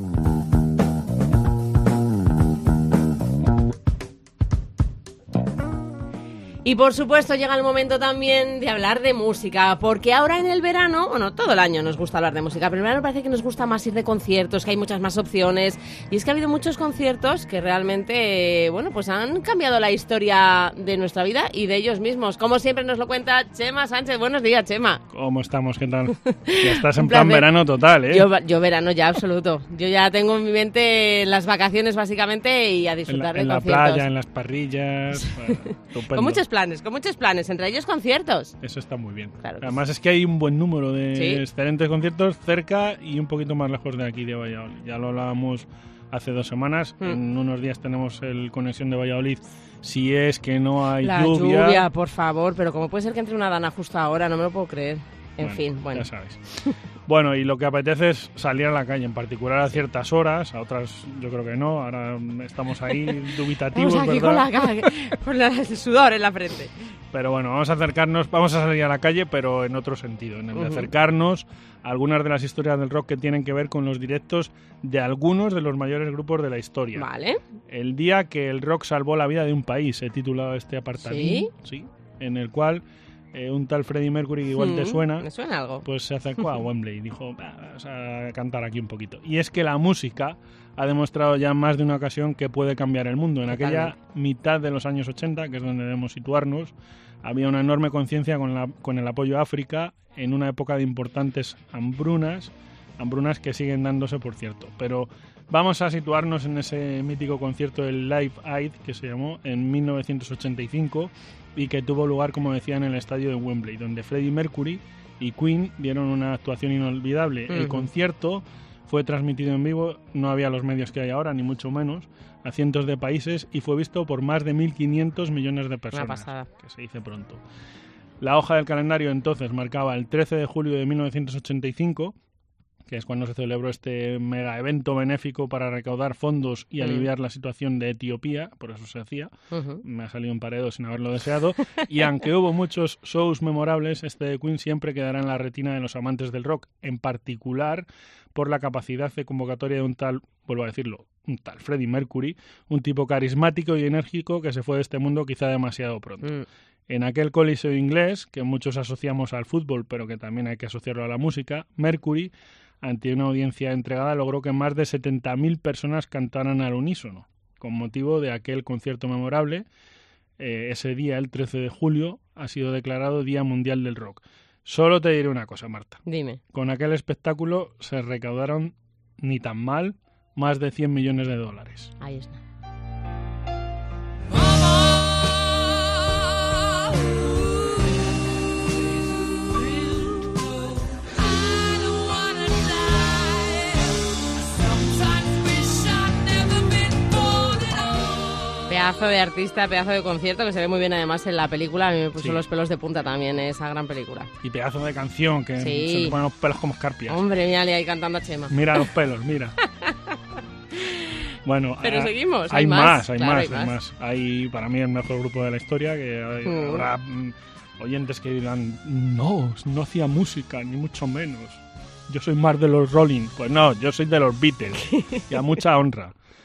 Speaker 3: Y por supuesto llega el momento también de hablar de música, porque ahora en el verano, bueno, todo el año nos gusta hablar de música, pero en el verano parece que nos gusta más ir de conciertos, que hay muchas más opciones, y es que ha habido muchos conciertos que realmente, bueno, pues han cambiado la historia de nuestra vida y de ellos mismos. Como siempre nos lo cuenta Chema Sánchez. Buenos días, Chema.
Speaker 14: ¿Cómo estamos? ¿Qué tal? Ya estás en plan verano total, ¿eh?
Speaker 3: Yo, yo verano ya, absoluto. Yo ya tengo en mi mente las vacaciones básicamente y a disfrutar
Speaker 14: en la,
Speaker 3: de
Speaker 14: en
Speaker 3: conciertos.
Speaker 14: En la playa, en las parrillas, bueno, estupendo.
Speaker 3: Con muchos planes, con muchos planes, entre ellos conciertos.
Speaker 14: Eso está muy bien.
Speaker 3: Claro que
Speaker 14: Además
Speaker 3: sí.
Speaker 14: es que hay un buen número de
Speaker 3: ¿Sí?
Speaker 14: excelentes conciertos cerca y un poquito más lejos de aquí de Valladolid. Ya lo hablábamos hace dos semanas. Mm. En unos días tenemos el Conexión de Valladolid. Si es que no hay
Speaker 3: La
Speaker 14: lluvia.
Speaker 3: lluvia, por favor, pero ¿cómo puede ser que entre una dana justo ahora? No me lo puedo creer. En
Speaker 14: bueno,
Speaker 3: fin, bueno.
Speaker 14: Ya sabes. Bueno, y lo que apetece es salir a la calle, en particular a ciertas horas, a otras yo creo que no, ahora estamos ahí dubitativos,
Speaker 3: Estamos aquí
Speaker 14: ¿verdad?
Speaker 3: con, la, con la, el sudor en la frente.
Speaker 14: Pero bueno, vamos a acercarnos, vamos a salir a la calle, pero en otro sentido, en el de
Speaker 3: Uh-huh.
Speaker 14: acercarnos a algunas de las historias del rock que tienen que ver con los directos de algunos de los mayores grupos de la historia.
Speaker 3: Vale.
Speaker 14: El día que el rock salvó la vida de un país, he titulado este apartadín,
Speaker 3: ¿Sí?
Speaker 14: sí, en el cual Eh, un tal Freddie Mercury, que igual
Speaker 3: hmm,
Speaker 14: te suena,
Speaker 3: me suena algo.
Speaker 14: Pues se acercó a Wembley y dijo, vamos a cantar aquí un poquito. Y es que la música ha demostrado ya más de una ocasión que puede cambiar el mundo. En
Speaker 3: Totalmente.
Speaker 14: aquella mitad de los años ochenta, que es donde debemos situarnos, había una enorme conciencia con, la, con el apoyo a África en una época de importantes hambrunas, hambrunas que siguen dándose, por cierto. Pero vamos a situarnos en ese mítico concierto del Live Aid, que se llamó en mil novecientos ochenta y cinco, y que tuvo lugar, como decía, en el estadio de Wembley, donde Freddie Mercury y Queen dieron una actuación inolvidable. Uh-huh. El concierto fue transmitido en vivo, no había los medios que hay ahora, ni mucho menos, a cientos de países, y fue visto por más de mil quinientos millones de personas.
Speaker 3: Una pasada.
Speaker 14: Que se dice pronto. La hoja del calendario entonces marcaba el trece de julio de mil novecientos ochenta y cinco, que es cuando se celebró este mega evento benéfico para recaudar fondos y aliviar mm. la situación de Etiopía, por eso se hacía. Uh-huh. Me ha salido un paredo sin haberlo deseado. Y aunque hubo muchos shows memorables, este de Queen siempre quedará en la retina de los amantes del rock, en particular por la capacidad de convocatoria de un tal, vuelvo a decirlo, un tal Freddie Mercury, un tipo carismático y enérgico que se fue de este mundo quizá demasiado pronto. Mm. En aquel coliseo inglés, que muchos asociamos al fútbol, pero que también hay que asociarlo a la música, Mercury, ante una audiencia entregada, logró que más de setenta mil personas cantaran al unísono, con motivo de aquel concierto memorable. Eh, ese día, el trece de julio, ha sido declarado Día Mundial del Rock. Solo te diré una cosa, Marta.
Speaker 3: Dime.
Speaker 14: Con aquel espectáculo se recaudaron, ni tan mal, más de cien millones de dólares.
Speaker 3: Ahí está. Pedazo de artista, pedazo de concierto, que se ve muy bien además en la película. A mí me puso sí. los pelos de punta también esa gran película.
Speaker 14: Y pedazo de canción, que
Speaker 3: sí.
Speaker 14: se te ponen los pelos como escarpias.
Speaker 3: Hombre, mírale ahí cantando a Chema.
Speaker 14: Mira los pelos, mira. Bueno,
Speaker 3: pero
Speaker 14: a,
Speaker 3: seguimos,
Speaker 14: hay,
Speaker 3: hay
Speaker 14: más,
Speaker 3: más,
Speaker 14: hay,
Speaker 3: claro,
Speaker 14: más
Speaker 3: hay más,
Speaker 14: hay más. Hay para mí el mejor grupo de la historia, que hay, mm. habrá mm, oyentes que dirán, no, no hacía música, ni mucho menos. Yo soy más de los Rolling. Pues no, yo soy de los Beatles, y a mucha honra.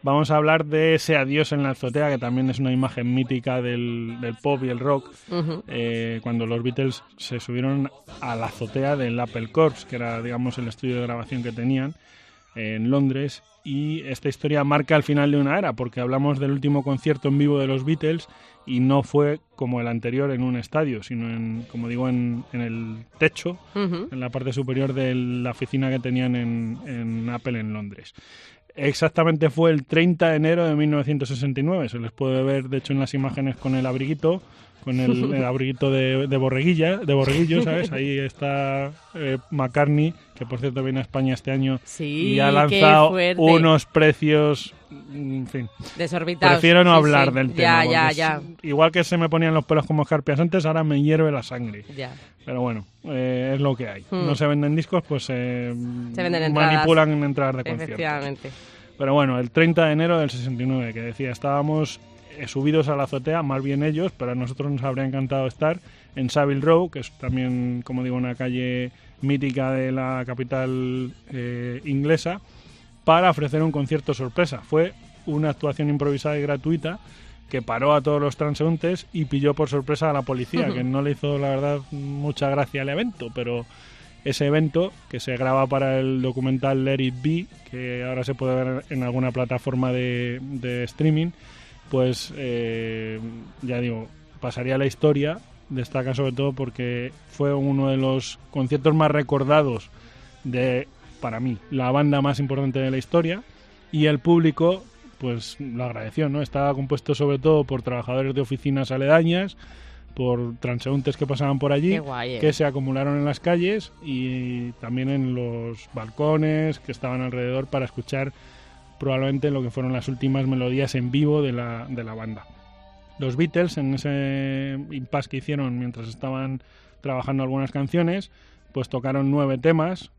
Speaker 14: vamos a hablar de ese adiós en la azotea, que también es una imagen mítica del, del pop y el rock, uh-huh. eh, cuando los Beatles se subieron a la azotea del Apple Corps, que era, digamos, el estudio de grabación que tenían eh, en Londres, y esta historia marca el final de una era, porque hablamos del último concierto en vivo de los Beatles y no fue como el anterior en un estadio, sino, en, como digo, en, en el techo, uh-huh. en la parte superior de la oficina que tenían en, en Apple en Londres. Exactamente fue el treinta de enero de mil novecientos sesenta y nueve, se les puede ver, de hecho, en las imágenes con el abriguito, con el, el abriguito de, de borreguilla, de borreguillo, ¿sabes? Ahí está eh, McCartney, que por cierto viene a España este año,
Speaker 3: sí,
Speaker 14: y ha lanzado unos precios, en fin.
Speaker 3: Desorbitados.
Speaker 14: Prefiero no
Speaker 3: sí,
Speaker 14: hablar
Speaker 3: sí.
Speaker 14: del tema.
Speaker 3: Ya, ya, ya.
Speaker 14: Igual que se me ponían los pelos como escarpias antes, ahora me hierve la sangre.
Speaker 3: Ya.
Speaker 14: Pero bueno, eh, es lo que hay.
Speaker 3: Hmm.
Speaker 14: No se venden discos, pues eh,
Speaker 3: se venden entradas.
Speaker 14: Manipulan en entradas de conciertos.
Speaker 3: Efectivamente.
Speaker 14: Pero bueno, el treinta de enero del sesenta y nueve, que decía, estábamos eh, subidos a la azotea, más bien ellos, pero a nosotros nos habría encantado estar en Savile Row, que es también, como digo, una calle mítica de la capital eh, inglesa, para ofrecer un concierto sorpresa. Fue una actuación improvisada y gratuita que paró a todos los transeúntes y pilló por sorpresa a la policía, que no le hizo, la verdad, mucha gracia al evento, pero ese evento, que se graba para el documental Let It Be, que ahora se puede ver en alguna plataforma de, de streaming, pues eh, ya digo, pasaría a la historia. Destaca sobre todo porque fue uno de los conciertos más recordados de, para mí, la banda más importante de la historia, y el público pues lo agradeció, ¿no? Estaba compuesto sobre todo por trabajadores de oficinas aledañas, por transeúntes que pasaban por allí,
Speaker 3: guay, eh.
Speaker 14: que se acumularon en las calles y también en los balcones que estaban alrededor para escuchar probablemente lo que fueron las últimas melodías en vivo de la, de la banda. Los Beatles, en ese impasse que hicieron mientras estaban trabajando algunas canciones, pues tocaron nueve temas,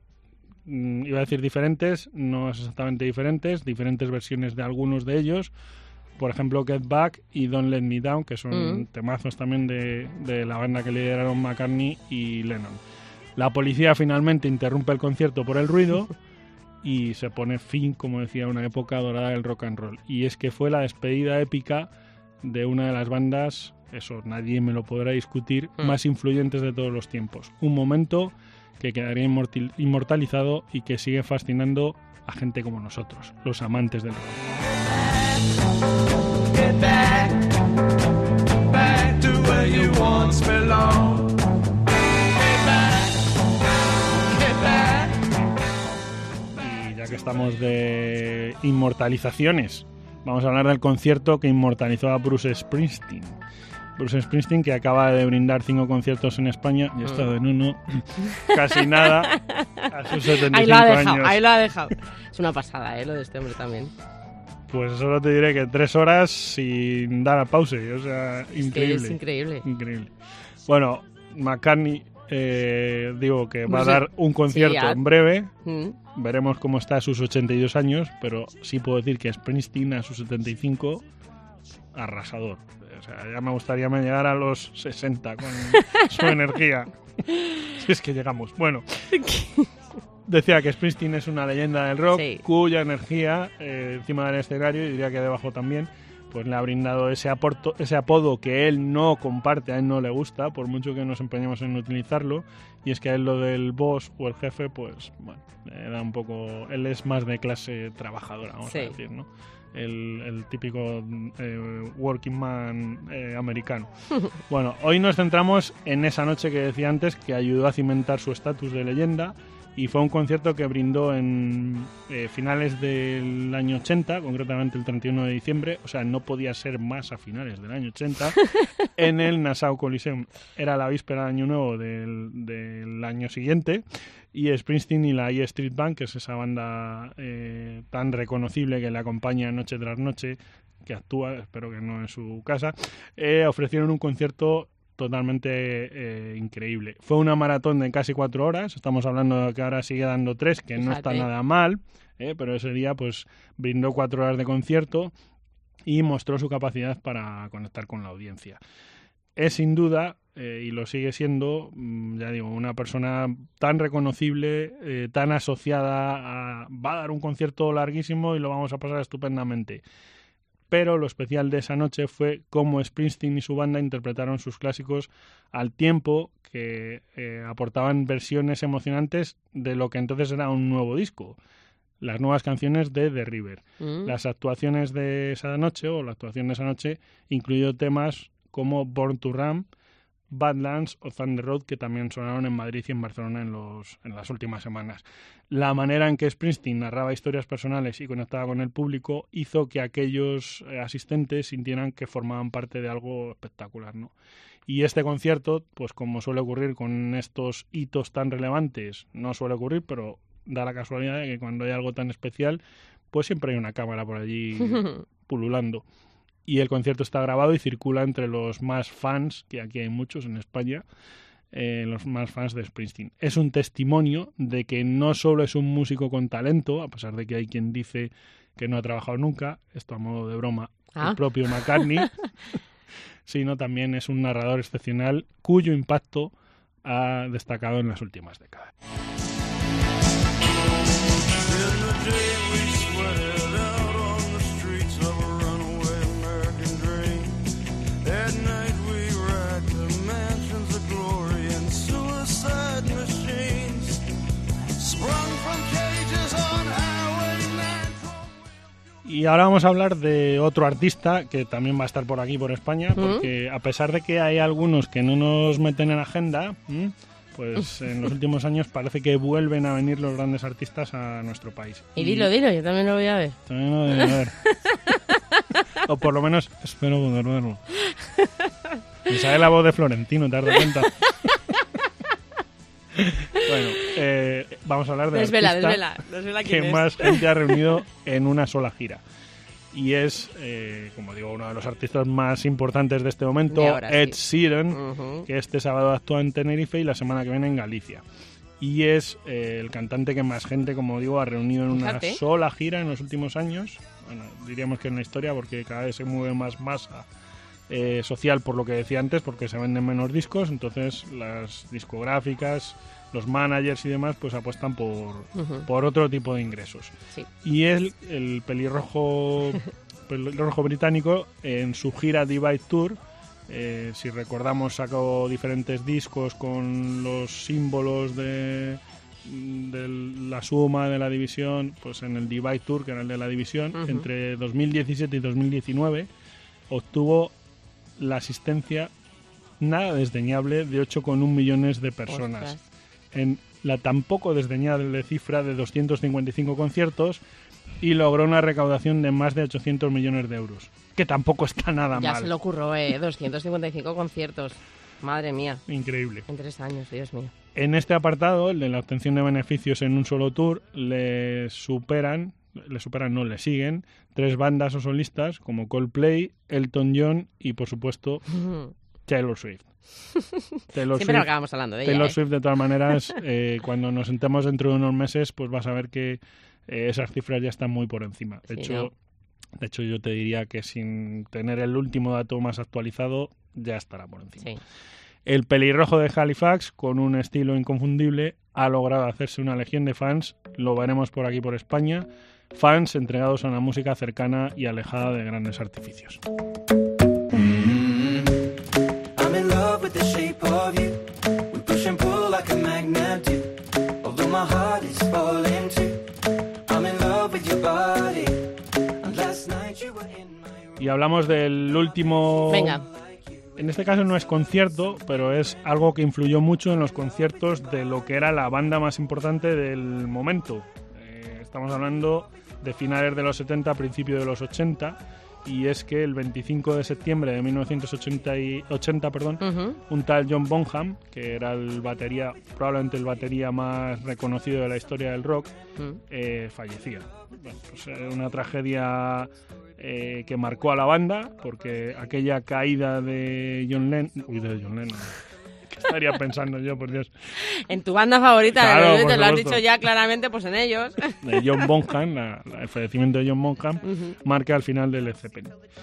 Speaker 14: mm, iba a decir diferentes, no es exactamente diferentes, diferentes versiones de algunos de ellos. Por ejemplo, Get Back y Don't Let Me Down, que son mm. temazos también de, de la banda que lideraron McCartney y Lennon. La policía finalmente interrumpe el concierto por el ruido y se pone fin, como decía, a una época dorada del rock and roll. Y es que fue la despedida épica de una de las bandas, eso nadie me lo podrá discutir, mm. más influyentes de todos los tiempos. Un momento que quedaría inmortil, inmortalizado y que sigue fascinando a gente como nosotros, los amantes del rock.
Speaker 1: Get back, back to where you once belonged. Get back, get back.
Speaker 14: Y ya que estamos de inmortalizaciones, vamos a hablar del concierto que inmortalizó a Bruce Springsteen. Bruce Springsteen, que acaba de brindar cinco conciertos en España, y ha estado en uno casi nada a sus setenta y cinco
Speaker 3: ahí lo ha dejado,
Speaker 14: años.
Speaker 3: Ahí lo ha dejado. Es una pasada, ¿eh? Lo de este hombre también.
Speaker 14: Pues solo te diré que tres horas sin dar a pause, o sea,
Speaker 3: es
Speaker 14: increíble.
Speaker 3: Que es increíble.
Speaker 14: Increíble. Bueno, McCartney, eh, digo que va a dar un concierto sí, en breve. Mm. Veremos cómo está a sus ochenta y dos años, pero sí puedo decir que Springsteen a sus setenta y cinco, arrasador. O sea, ya me gustaría llegar a los sesenta con su energía. Si es que llegamos. Bueno. Decía que Springsteen es una leyenda del rock, sí. cuya energía eh, encima del escenario, y diría que debajo también, pues le ha brindado ese, aporto, ese apodo que él no comparte, a él no le gusta, por mucho que nos empeñemos en utilizarlo, y es que a él lo del boss o el jefe, pues bueno, le da un poco... Él es más de clase trabajadora, vamos sí. a decir, ¿no? El, el típico eh, working man eh, americano. Bueno, hoy nos centramos en esa noche que decía antes, que ayudó a cimentar su estatus de leyenda. Y fue un concierto que brindó en eh, finales del año ochenta, concretamente el treinta y uno de diciembre, o sea, no podía ser más a finales del año ochenta, en el Nassau Coliseum. Era la víspera de Año Nuevo del, del año siguiente, y Springsteen y la E Street Band, que es esa banda eh, tan reconocible que le acompaña noche tras noche, que actúa, espero que no en su casa, eh, ofrecieron un concierto totalmente eh, increíble. Fue una maratón de casi cuatro horas, estamos hablando de que ahora sigue dando tres, que Fíjate. no está nada mal, eh, pero ese día pues brindó cuatro horas de concierto y mostró su capacidad para conectar con la audiencia. es sin duda, eh, y lo sigue siendo, ya digo, una persona tan reconocible, eh, tan asociada a... va a dar un concierto larguísimo y lo vamos a pasar estupendamente. Pero lo especial de esa noche fue cómo Springsteen y su banda interpretaron sus clásicos al tiempo que eh, aportaban versiones emocionantes de lo que entonces era un nuevo disco, las nuevas canciones de The River. Mm. Las actuaciones de esa noche, o la actuación de esa noche, incluyó temas como Born to Run, Badlands o Thunder Road, que también sonaron en Madrid y en Barcelona en, los, en las últimas semanas. La manera en que Springsteen narraba historias personales y conectaba con el público hizo que aquellos eh, asistentes sintieran que formaban parte de algo espectacular, ¿no? Y este concierto, pues como suele ocurrir con estos hitos tan relevantes, no suele ocurrir, pero da la casualidad de que cuando hay algo tan especial, pues siempre hay una cámara por allí pululando. Y el concierto está grabado y circula entre los más fans, que aquí hay muchos en España, eh, los más fans de Springsteen. Es un testimonio de que no solo es un músico con talento, a pesar de que hay quien dice que no ha trabajado nunca, esto a modo de broma, ah. el propio McCartney, sino también es un narrador excepcional cuyo impacto ha destacado en las últimas décadas. Y ahora vamos a hablar de otro artista que también va a estar por aquí, por España, porque a pesar de que hay algunos que no nos meten en agenda, pues en los últimos años parece que vuelven a venir los grandes artistas a nuestro país.
Speaker 3: Y dilo, dilo, yo también lo voy a ver.
Speaker 14: También lo voy a ver. O por lo menos espero poder verlo. Y sale la voz de Florentino, ¿te has dado cuenta? Bueno, eh, vamos a hablar de
Speaker 3: desvela,
Speaker 14: artista
Speaker 3: desvela, desvela
Speaker 14: que
Speaker 3: es.
Speaker 14: más gente ha reunido en una sola gira. Y es, eh, como digo, uno de los artistas más importantes de este momento, Ed sí. Sheeran, uh-huh. que este sábado actúa en Tenerife y la semana que viene en Galicia. Y es eh, el cantante que más gente, como digo, ha reunido en una Fíjate. sola gira en los últimos años. Bueno, diríamos que en la historia, porque cada vez se mueve más masa Eh, social, por lo que decía antes, porque se venden menos discos, entonces las discográficas, los managers y demás, pues apuestan por, uh-huh. por otro tipo de ingresos.
Speaker 3: Sí.
Speaker 14: Y él, el pelirrojo, pelirrojo británico, en su gira Divide Tour, eh, si recordamos, sacó diferentes discos con los símbolos de, de la suma de la división, pues en el Divide Tour, que era el de la división, uh-huh. entre dos mil diecisiete y dos mil diecinueve, obtuvo la asistencia nada desdeñable de ocho coma uno millones de personas. Ostras. En la tampoco desdeñable cifra de doscientos cincuenta y cinco conciertos, y logró una recaudación de más de ochocientos millones de euros, que tampoco está nada
Speaker 3: ya
Speaker 14: mal.
Speaker 3: Ya se lo ocurrió, ¿eh? doscientos cincuenta y cinco conciertos. Madre mía.
Speaker 14: Increíble.
Speaker 3: En tres años, Dios mío.
Speaker 14: En este apartado, el de la obtención de beneficios en un solo tour, le superan, le superan, no, le siguen tres bandas o solistas como Coldplay, Elton John y, por supuesto, Taylor Swift.
Speaker 3: Taylor Siempre Swift, acabamos hablando de ella.
Speaker 14: Taylor
Speaker 3: ¿eh?
Speaker 14: Swift, de todas maneras, eh, cuando nos sentemos dentro de unos meses, pues vas a ver que eh, esas cifras ya están muy por encima. De, sí, hecho, ¿no? de hecho, yo te diría que sin tener el último dato más actualizado, ya estará por encima.
Speaker 3: Sí.
Speaker 14: El pelirrojo de Halifax, con un estilo inconfundible, ha logrado hacerse una legión de fans. Lo veremos por aquí, por España. Fans entregados a una música cercana y alejada de grandes artificios. Y hablamos del último...
Speaker 3: Venga.
Speaker 14: En este caso no es concierto, pero es algo que influyó mucho en los conciertos de lo que era la banda más importante del momento. Eh, estamos hablando de finales de los setenta, principios de los ochenta, y es que el veinticinco de septiembre de mil novecientos ochenta, perdón, uh-huh. un tal John Bonham, que era el batería, probablemente el batería más reconocido de la historia del rock, uh-huh. eh, fallecía. Bueno, pues era una tragedia eh, que marcó a la banda, porque aquella caída de John Lennon... Uy, de John Lennon... ¿Qué estaría pensando yo, por Dios?
Speaker 3: En tu banda favorita,
Speaker 14: claro,
Speaker 3: te lo has dicho ya claramente, pues en ellos.
Speaker 14: De John Bonham, la, la, el fallecimiento de John Bonham, uh-huh. marca el final del Led Zeppelin.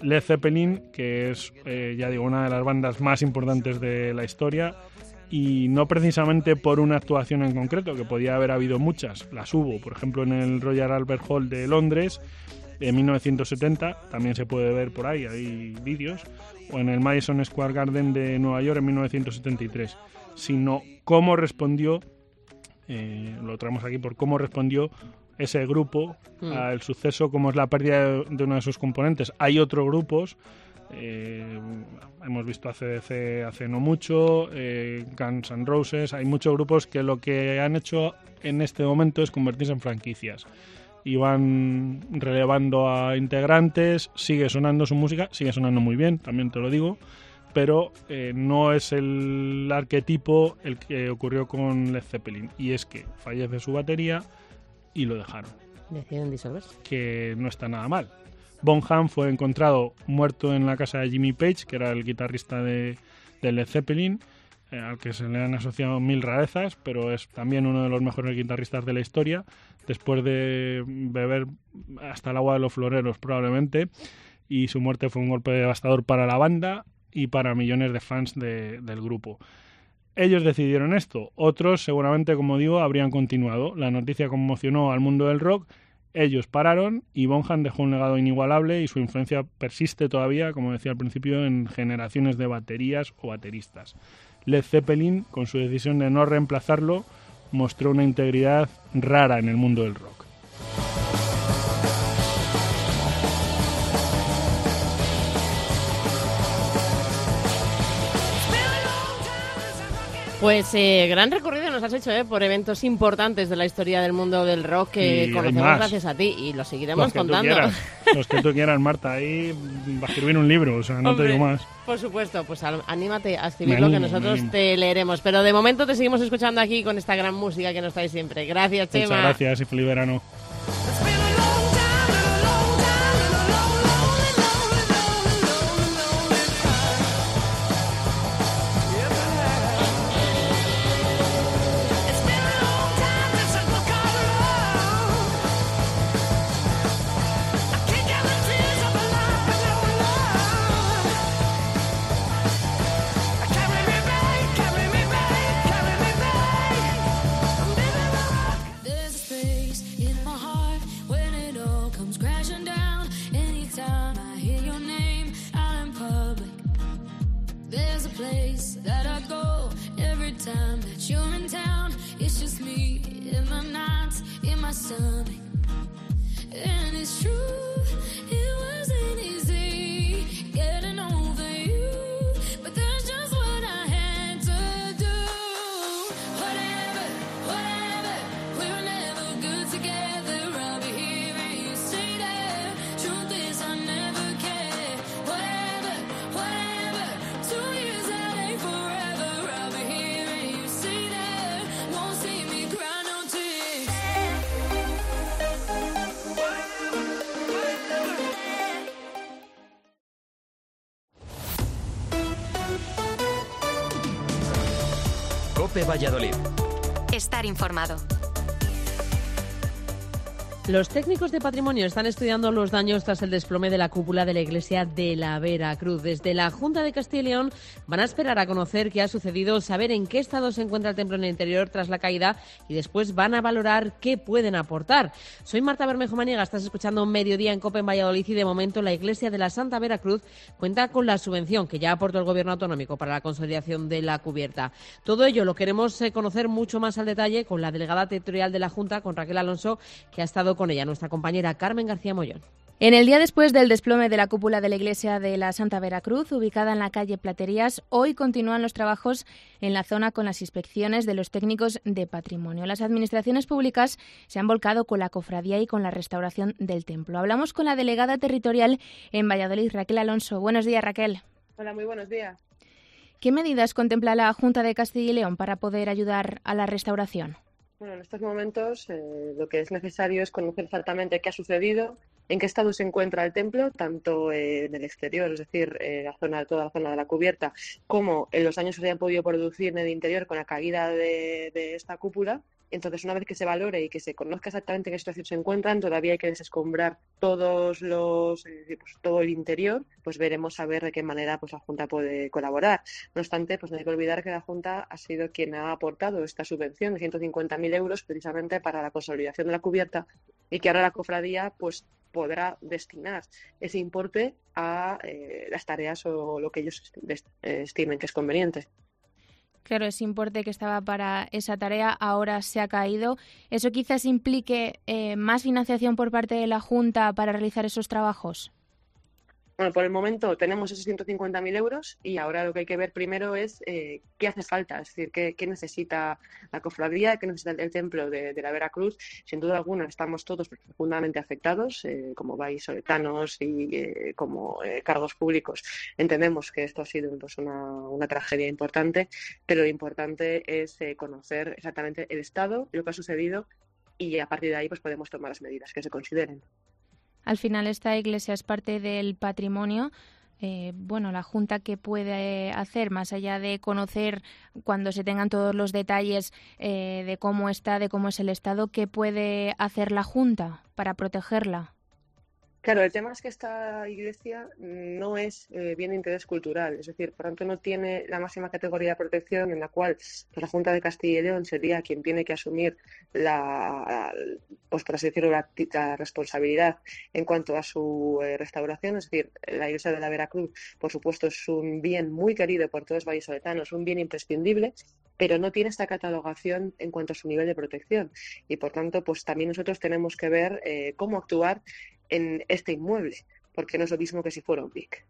Speaker 14: Led Zeppelin, que es, eh, ya digo, una de las bandas más importantes de la historia, y no precisamente por una actuación en concreto, que podía haber habido muchas, las hubo, por ejemplo en el Royal Albert Hall de Londres en mil novecientos setenta, también se puede ver por ahí, hay vídeos, o en el Madison Square Garden de Nueva York en mil novecientos setenta y tres, sino cómo respondió, eh, lo traemos aquí por cómo respondió ese grupo mm. al suceso, como es la pérdida de, de uno de sus componentes. Hay otros grupos, eh, hemos visto a C D C hace no mucho, eh, Guns N' Roses, hay muchos grupos que lo que han hecho en este momento es convertirse en franquicias y van relevando a integrantes, sigue sonando su música, sigue sonando muy bien, también te lo digo, pero eh, no es el arquetipo el que ocurrió con Led Zeppelin, y es que fallece su batería y lo dejaron.
Speaker 3: Deciden disolverse.
Speaker 14: Que no está nada mal. Bonham fue encontrado muerto en la casa de Jimmy Page, que era el guitarrista de, de Led Zeppelin, eh, al que se le han asociado mil rarezas, pero es también uno de los mejores guitarristas de la historia, después de beber hasta el agua de los floreros probablemente, y su muerte fue un golpe devastador para la banda y para millones de fans de, del grupo. Ellos decidieron esto, otros seguramente, como digo, habrían continuado. La noticia conmocionó al mundo del rock, ellos pararon y Bonham dejó un legado inigualable y su influencia persiste todavía, como decía al principio, en generaciones de baterías o bateristas. Led Zeppelin, con su decisión de no reemplazarlo, mostró una integridad rara en el mundo del rock.
Speaker 3: Pues eh, gran recorrido nos has hecho eh, por eventos importantes de la historia del mundo del rock que
Speaker 14: y
Speaker 3: conocemos gracias a ti, y lo seguiremos
Speaker 14: los que
Speaker 3: contando.
Speaker 14: Tú quieras, los que tú quieras, Marta, ahí va a escribir un libro, o sea, no
Speaker 3: Hombre,
Speaker 14: te digo más.
Speaker 3: Por supuesto, pues anímate a escribirlo, que nosotros te leeremos. Pero de momento te seguimos escuchando aquí con esta gran música que nos traes siempre. Gracias, Chema.
Speaker 14: Muchas gracias y feliz verano.
Speaker 13: COPE Valladolid.
Speaker 10: Estar informado.
Speaker 3: Los técnicos de patrimonio están estudiando los daños tras el desplome de la cúpula de la iglesia de la Vera Cruz. Desde la Junta de Castilla y León van a esperar a conocer qué ha sucedido, saber en qué estado se encuentra el templo en el interior tras la caída y después van a valorar qué pueden aportar. Soy Marta Bermejo Maniega, estás escuchando Mediodía en COPE en Valladolid y de momento la iglesia de la Santa Vera Cruz cuenta con la subvención que ya aportó el Gobierno autonómico para la consolidación de la cubierta. Todo ello lo queremos conocer mucho más al detalle con la delegada territorial de la Junta, con Raquel Alonso, que ha estado con ella, nuestra compañera Carmen García Mollón.
Speaker 15: En el día después del desplome de la cúpula de la iglesia de la Santa Vera Cruz, ubicada en la calle Platerías, hoy continúan los trabajos en la zona con las inspecciones de los técnicos de patrimonio. Las administraciones públicas se han volcado con la cofradía y con la restauración del templo. Hablamos con la delegada territorial en Valladolid, Raquel Alonso. Buenos días, Raquel.
Speaker 16: Hola, muy buenos días.
Speaker 15: ¿Qué medidas contempla la Junta de Castilla y León para poder ayudar a la restauración?
Speaker 16: Bueno, en estos momentos eh, lo que es necesario es conocer exactamente qué ha sucedido, en qué estado se encuentra el templo, tanto eh, en el exterior, es decir, eh, la zona, toda la zona de la cubierta, como en los daños que se hayan podido producir en el interior con la caída de, de esta cúpula, Entonces, una vez que se valore y que se conozca exactamente en qué situación se encuentran, todavía hay que desescombrar todos los, eh, pues, todo el interior, pues veremos a ver de qué manera pues la Junta puede colaborar. No obstante, pues no hay que olvidar que la Junta ha sido quien ha aportado esta subvención de ciento cincuenta mil euros precisamente para la consolidación de la cubierta y que ahora la cofradía pues podrá destinar ese importe a eh, las tareas o lo que ellos estimen que es conveniente.
Speaker 15: Claro, ese importe que estaba para esa tarea ahora se ha caído. ¿Eso quizás implique eh, más financiación por parte de la Junta para realizar esos trabajos?
Speaker 16: Bueno, por el momento tenemos esos ciento cincuenta mil euros y ahora lo que hay que ver primero es eh, qué hace falta, es decir, qué, qué necesita la cofradía, qué necesita el templo de, de la Veracruz. Sin duda alguna estamos todos profundamente afectados, eh, como vallisoletanos y eh, como eh, cargos públicos. Entendemos que esto ha sido pues, una, una tragedia importante, pero lo importante es eh, conocer exactamente el estado, lo que ha sucedido y a partir de ahí pues podemos tomar las medidas que se consideren.
Speaker 15: Al final esta iglesia es parte del patrimonio. Eh, bueno, la Junta, ¿qué puede hacer más allá de conocer cuando se tengan todos los detalles eh, de cómo está, de cómo es el estado? ¿Qué puede hacer la Junta para protegerla?
Speaker 16: Claro, el tema es que esta iglesia no es eh, bien de interés cultural, es decir, por tanto no tiene la máxima categoría de protección en la cual pues, la Junta de Castilla y León sería quien tiene que asumir la, pues por así decirlo, la, la responsabilidad en cuanto a su eh, restauración. Es decir, la iglesia de la Veracruz, por supuesto, es un bien muy querido por todos los vallisoletanos, un bien imprescindible, pero no tiene esta catalogación en cuanto a su nivel de protección y por tanto pues también nosotros tenemos que ver eh, cómo actuar en este inmueble, porque no es lo mismo que si fuera un B I C.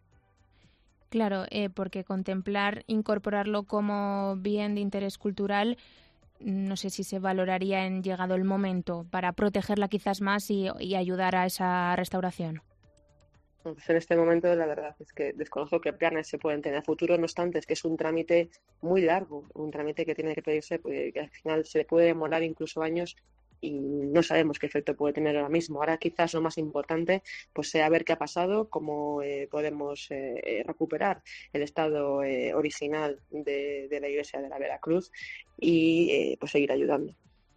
Speaker 15: Claro, eh, porque contemplar incorporarlo como bien de interés cultural, no sé si se valoraría en llegado el momento para protegerla quizás más y, y ayudar a esa restauración.
Speaker 16: Pues en este momento la verdad es que desconozco qué planes se pueden tener a futuro, no obstante es que es un trámite muy largo, un trámite que tiene que pedirse, pues, que al final se le puede demorar incluso años y no sabemos qué efecto puede tener ahora mismo. Ahora quizás lo más importante pues sea ver qué ha pasado, cómo eh, podemos eh, recuperar el estado eh, original de, de la iglesia de la Veracruz y eh, pues seguir ayudando.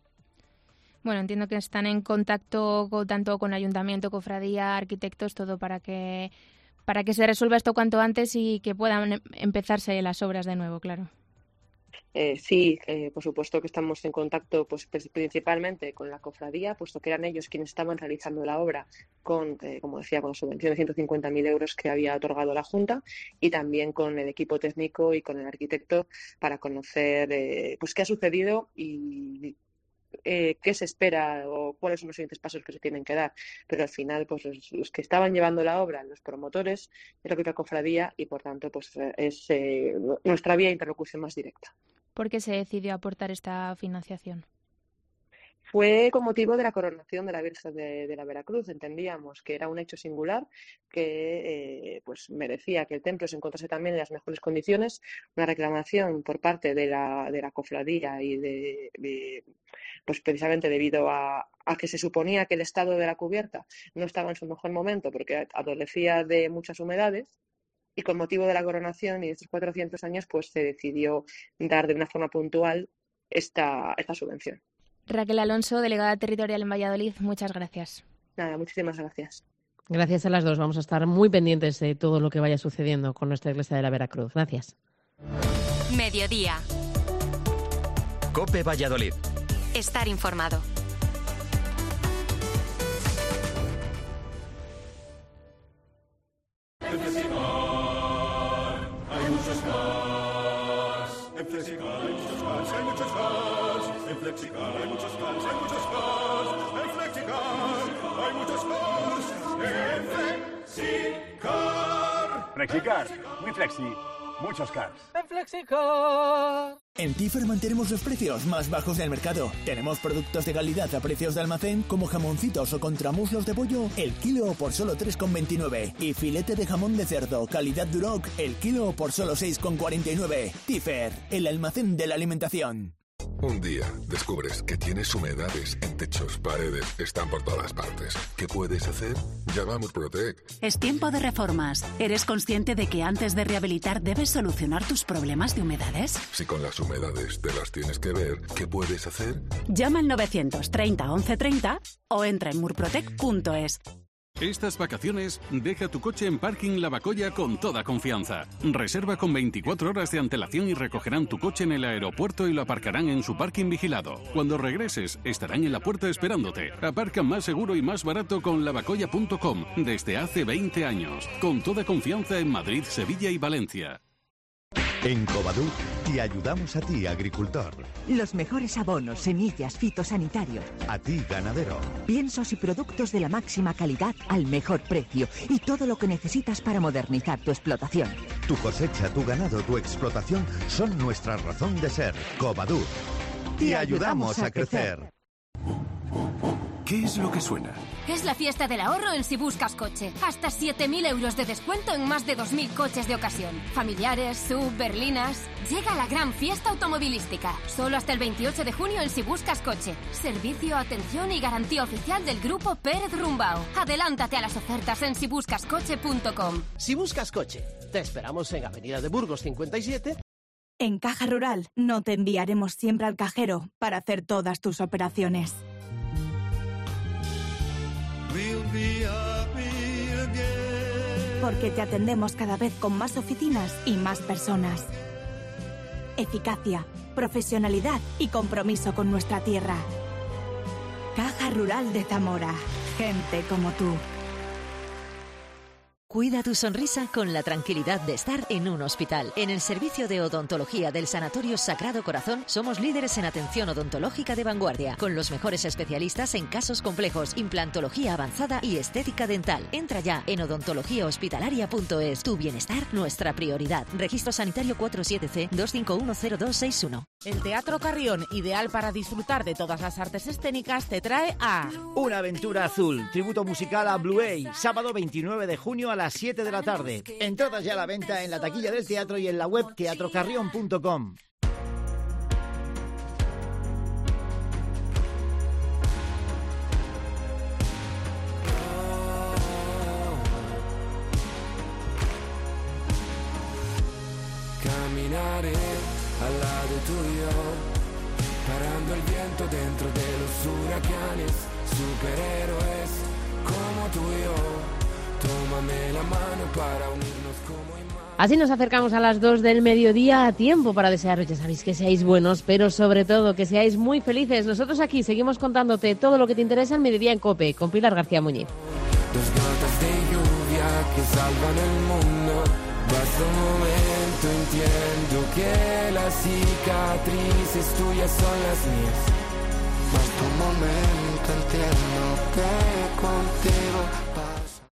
Speaker 15: Bueno, entiendo que están en contacto con, tanto con ayuntamiento, cofradía, arquitectos, todo para que para que se resuelva esto cuanto antes y que puedan empezarse las obras de nuevo, claro.
Speaker 16: Eh, sí, eh, por supuesto que estamos en contacto pues, principalmente con la cofradía, puesto que eran ellos quienes estaban realizando la obra con, eh, como decía, con la subvención de ciento cincuenta mil euros que había otorgado la Junta y también con el equipo técnico y con el arquitecto para conocer eh, pues qué ha sucedido y eh, qué se espera o cuáles son los siguientes pasos que se tienen que dar. Pero al final pues los, los que estaban llevando la obra, los promotores, es la propia cofradía y por tanto pues es eh, nuestra vía de interlocución más directa.
Speaker 15: ¿Por qué se decidió aportar esta financiación?
Speaker 16: Fue con motivo de la coronación de la Virgen de, de la Veracruz. Entendíamos que era un hecho singular que eh, pues merecía que el templo se encontrase también en las mejores condiciones. Una reclamación por parte de la, de la cofradía y de, de pues precisamente debido a, a que se suponía que el estado de la cubierta no estaba en su mejor momento porque adolecía de muchas humedades. Y con motivo de la coronación y de estos cuatrocientos años, pues se decidió dar de una forma puntual esta, esta subvención.
Speaker 15: Raquel Alonso, delegada territorial en Valladolid, muchas gracias.
Speaker 16: Nada, muchísimas gracias.
Speaker 3: Gracias a las dos. Vamos a estar muy pendientes de todo lo que vaya sucediendo con nuestra iglesia de la Veracruz. Gracias.
Speaker 10: Mediodía.
Speaker 13: COPE Valladolid.
Speaker 10: Estar informado.
Speaker 17: En Flexicar hay muchos cars, hay muchos cars. En Flexicar hay muchos cars, hay muchos cars. En Flexicar hay muchos cars. En Flexicar.
Speaker 18: Flexicar, muy flexi, muchos cars.
Speaker 17: En Flexicar.
Speaker 19: En Tifer mantenemos los precios más bajos del mercado. Tenemos productos de calidad a precios de almacén como jamoncitos o contramuslos de pollo, el kilo por solo tres con veintinueve. Y filete de jamón de cerdo, calidad Duroc, el kilo por solo seis con cuarenta y nueve. Tifer, el almacén de la alimentación.
Speaker 20: Un día descubres que tienes humedades en techos, paredes, están por todas partes. ¿Qué puedes hacer? Llama a Murprotec.
Speaker 21: Es tiempo de reformas. ¿Eres consciente de que antes de rehabilitar debes solucionar tus problemas de humedades?
Speaker 20: Si con las humedades te las tienes que ver, ¿qué puedes hacer?
Speaker 21: Llama al novecientos treinta once treinta o entra en murprotec punto es.
Speaker 22: Estas vacaciones, deja tu coche en Parking Lavacolla con toda confianza. Reserva con veinticuatro horas de antelación y recogerán tu coche en el aeropuerto y lo aparcarán en su parking vigilado. Cuando regreses, estarán en la puerta esperándote. Aparca más seguro y más barato con lavacolla punto com desde hace veinte años. Con toda confianza en Madrid, Sevilla y Valencia.
Speaker 23: En Covadú te ayudamos a ti, agricultor.
Speaker 24: Los mejores abonos, semillas, fitosanitario.
Speaker 23: A ti, ganadero.
Speaker 24: Piensos y productos de la máxima calidad al mejor precio. Y todo lo que necesitas para modernizar tu explotación.
Speaker 23: Tu cosecha, tu ganado, tu explotación son nuestra razón de ser. Covadú. Te, te ayudamos, ayudamos a crecer. crecer.
Speaker 25: ¿Qué es lo que suena?
Speaker 26: Es la fiesta del ahorro en Si Buscas Coche. Hasta siete mil euros de descuento en más de dos mil coches de ocasión. Familiares, S U V, berlinas. Llega la gran fiesta automovilística. Solo hasta el veintiocho de junio en Si Buscas Coche. Servicio, atención y garantía oficial del Grupo Pérez Rumbao. Adelántate a las ofertas en si buscas coche punto com.
Speaker 27: Si Buscas Coche. Te esperamos en Avenida de Burgos cincuenta y siete.
Speaker 28: En Caja Rural no te enviaremos siempre al cajero para hacer todas tus operaciones. Porque te atendemos cada vez con más oficinas y más personas. Eficacia, profesionalidad y compromiso con nuestra tierra. Caja Rural de Zamora. Gente como tú.
Speaker 29: Cuida tu sonrisa con la tranquilidad de estar en un hospital. En el servicio de odontología del Sanatorio Sagrado Corazón somos líderes en atención odontológica de vanguardia, con los mejores especialistas en casos complejos, implantología avanzada y estética dental. Entra ya en odontología hospitalaria punto es. Tu bienestar, nuestra prioridad. Registro sanitario cuarenta y siete C dos cinco uno cero dos seis uno.
Speaker 30: El Teatro Carrión, ideal para disfrutar de todas las artes escénicas, te trae a
Speaker 31: Una aventura azul, tributo musical a Blue Eye, sábado veintinueve de junio a las siete de la tarde. Entradas ya a la venta en la taquilla del teatro y en la web teatro carrión punto com.
Speaker 1: Caminaré al lado tuyo, parando el viento dentro de los huracanes, superhéroes como tú y yo. Tómame la mano para unirnos como imanes.
Speaker 3: Así nos acercamos a las dos del mediodía, a tiempo para desearos, ya sabéis, que seáis buenos, pero sobre todo que seáis muy felices. Nosotros aquí seguimos contándote todo lo que te interesa en Mediodía en COPE, con Pilar García Muñiz.
Speaker 1: Dos gotas de lluvia que salvan el mundo. Basta un momento, entiendo que las cicatrices tuyas son las mías. Basta un momento, entiendo que contigo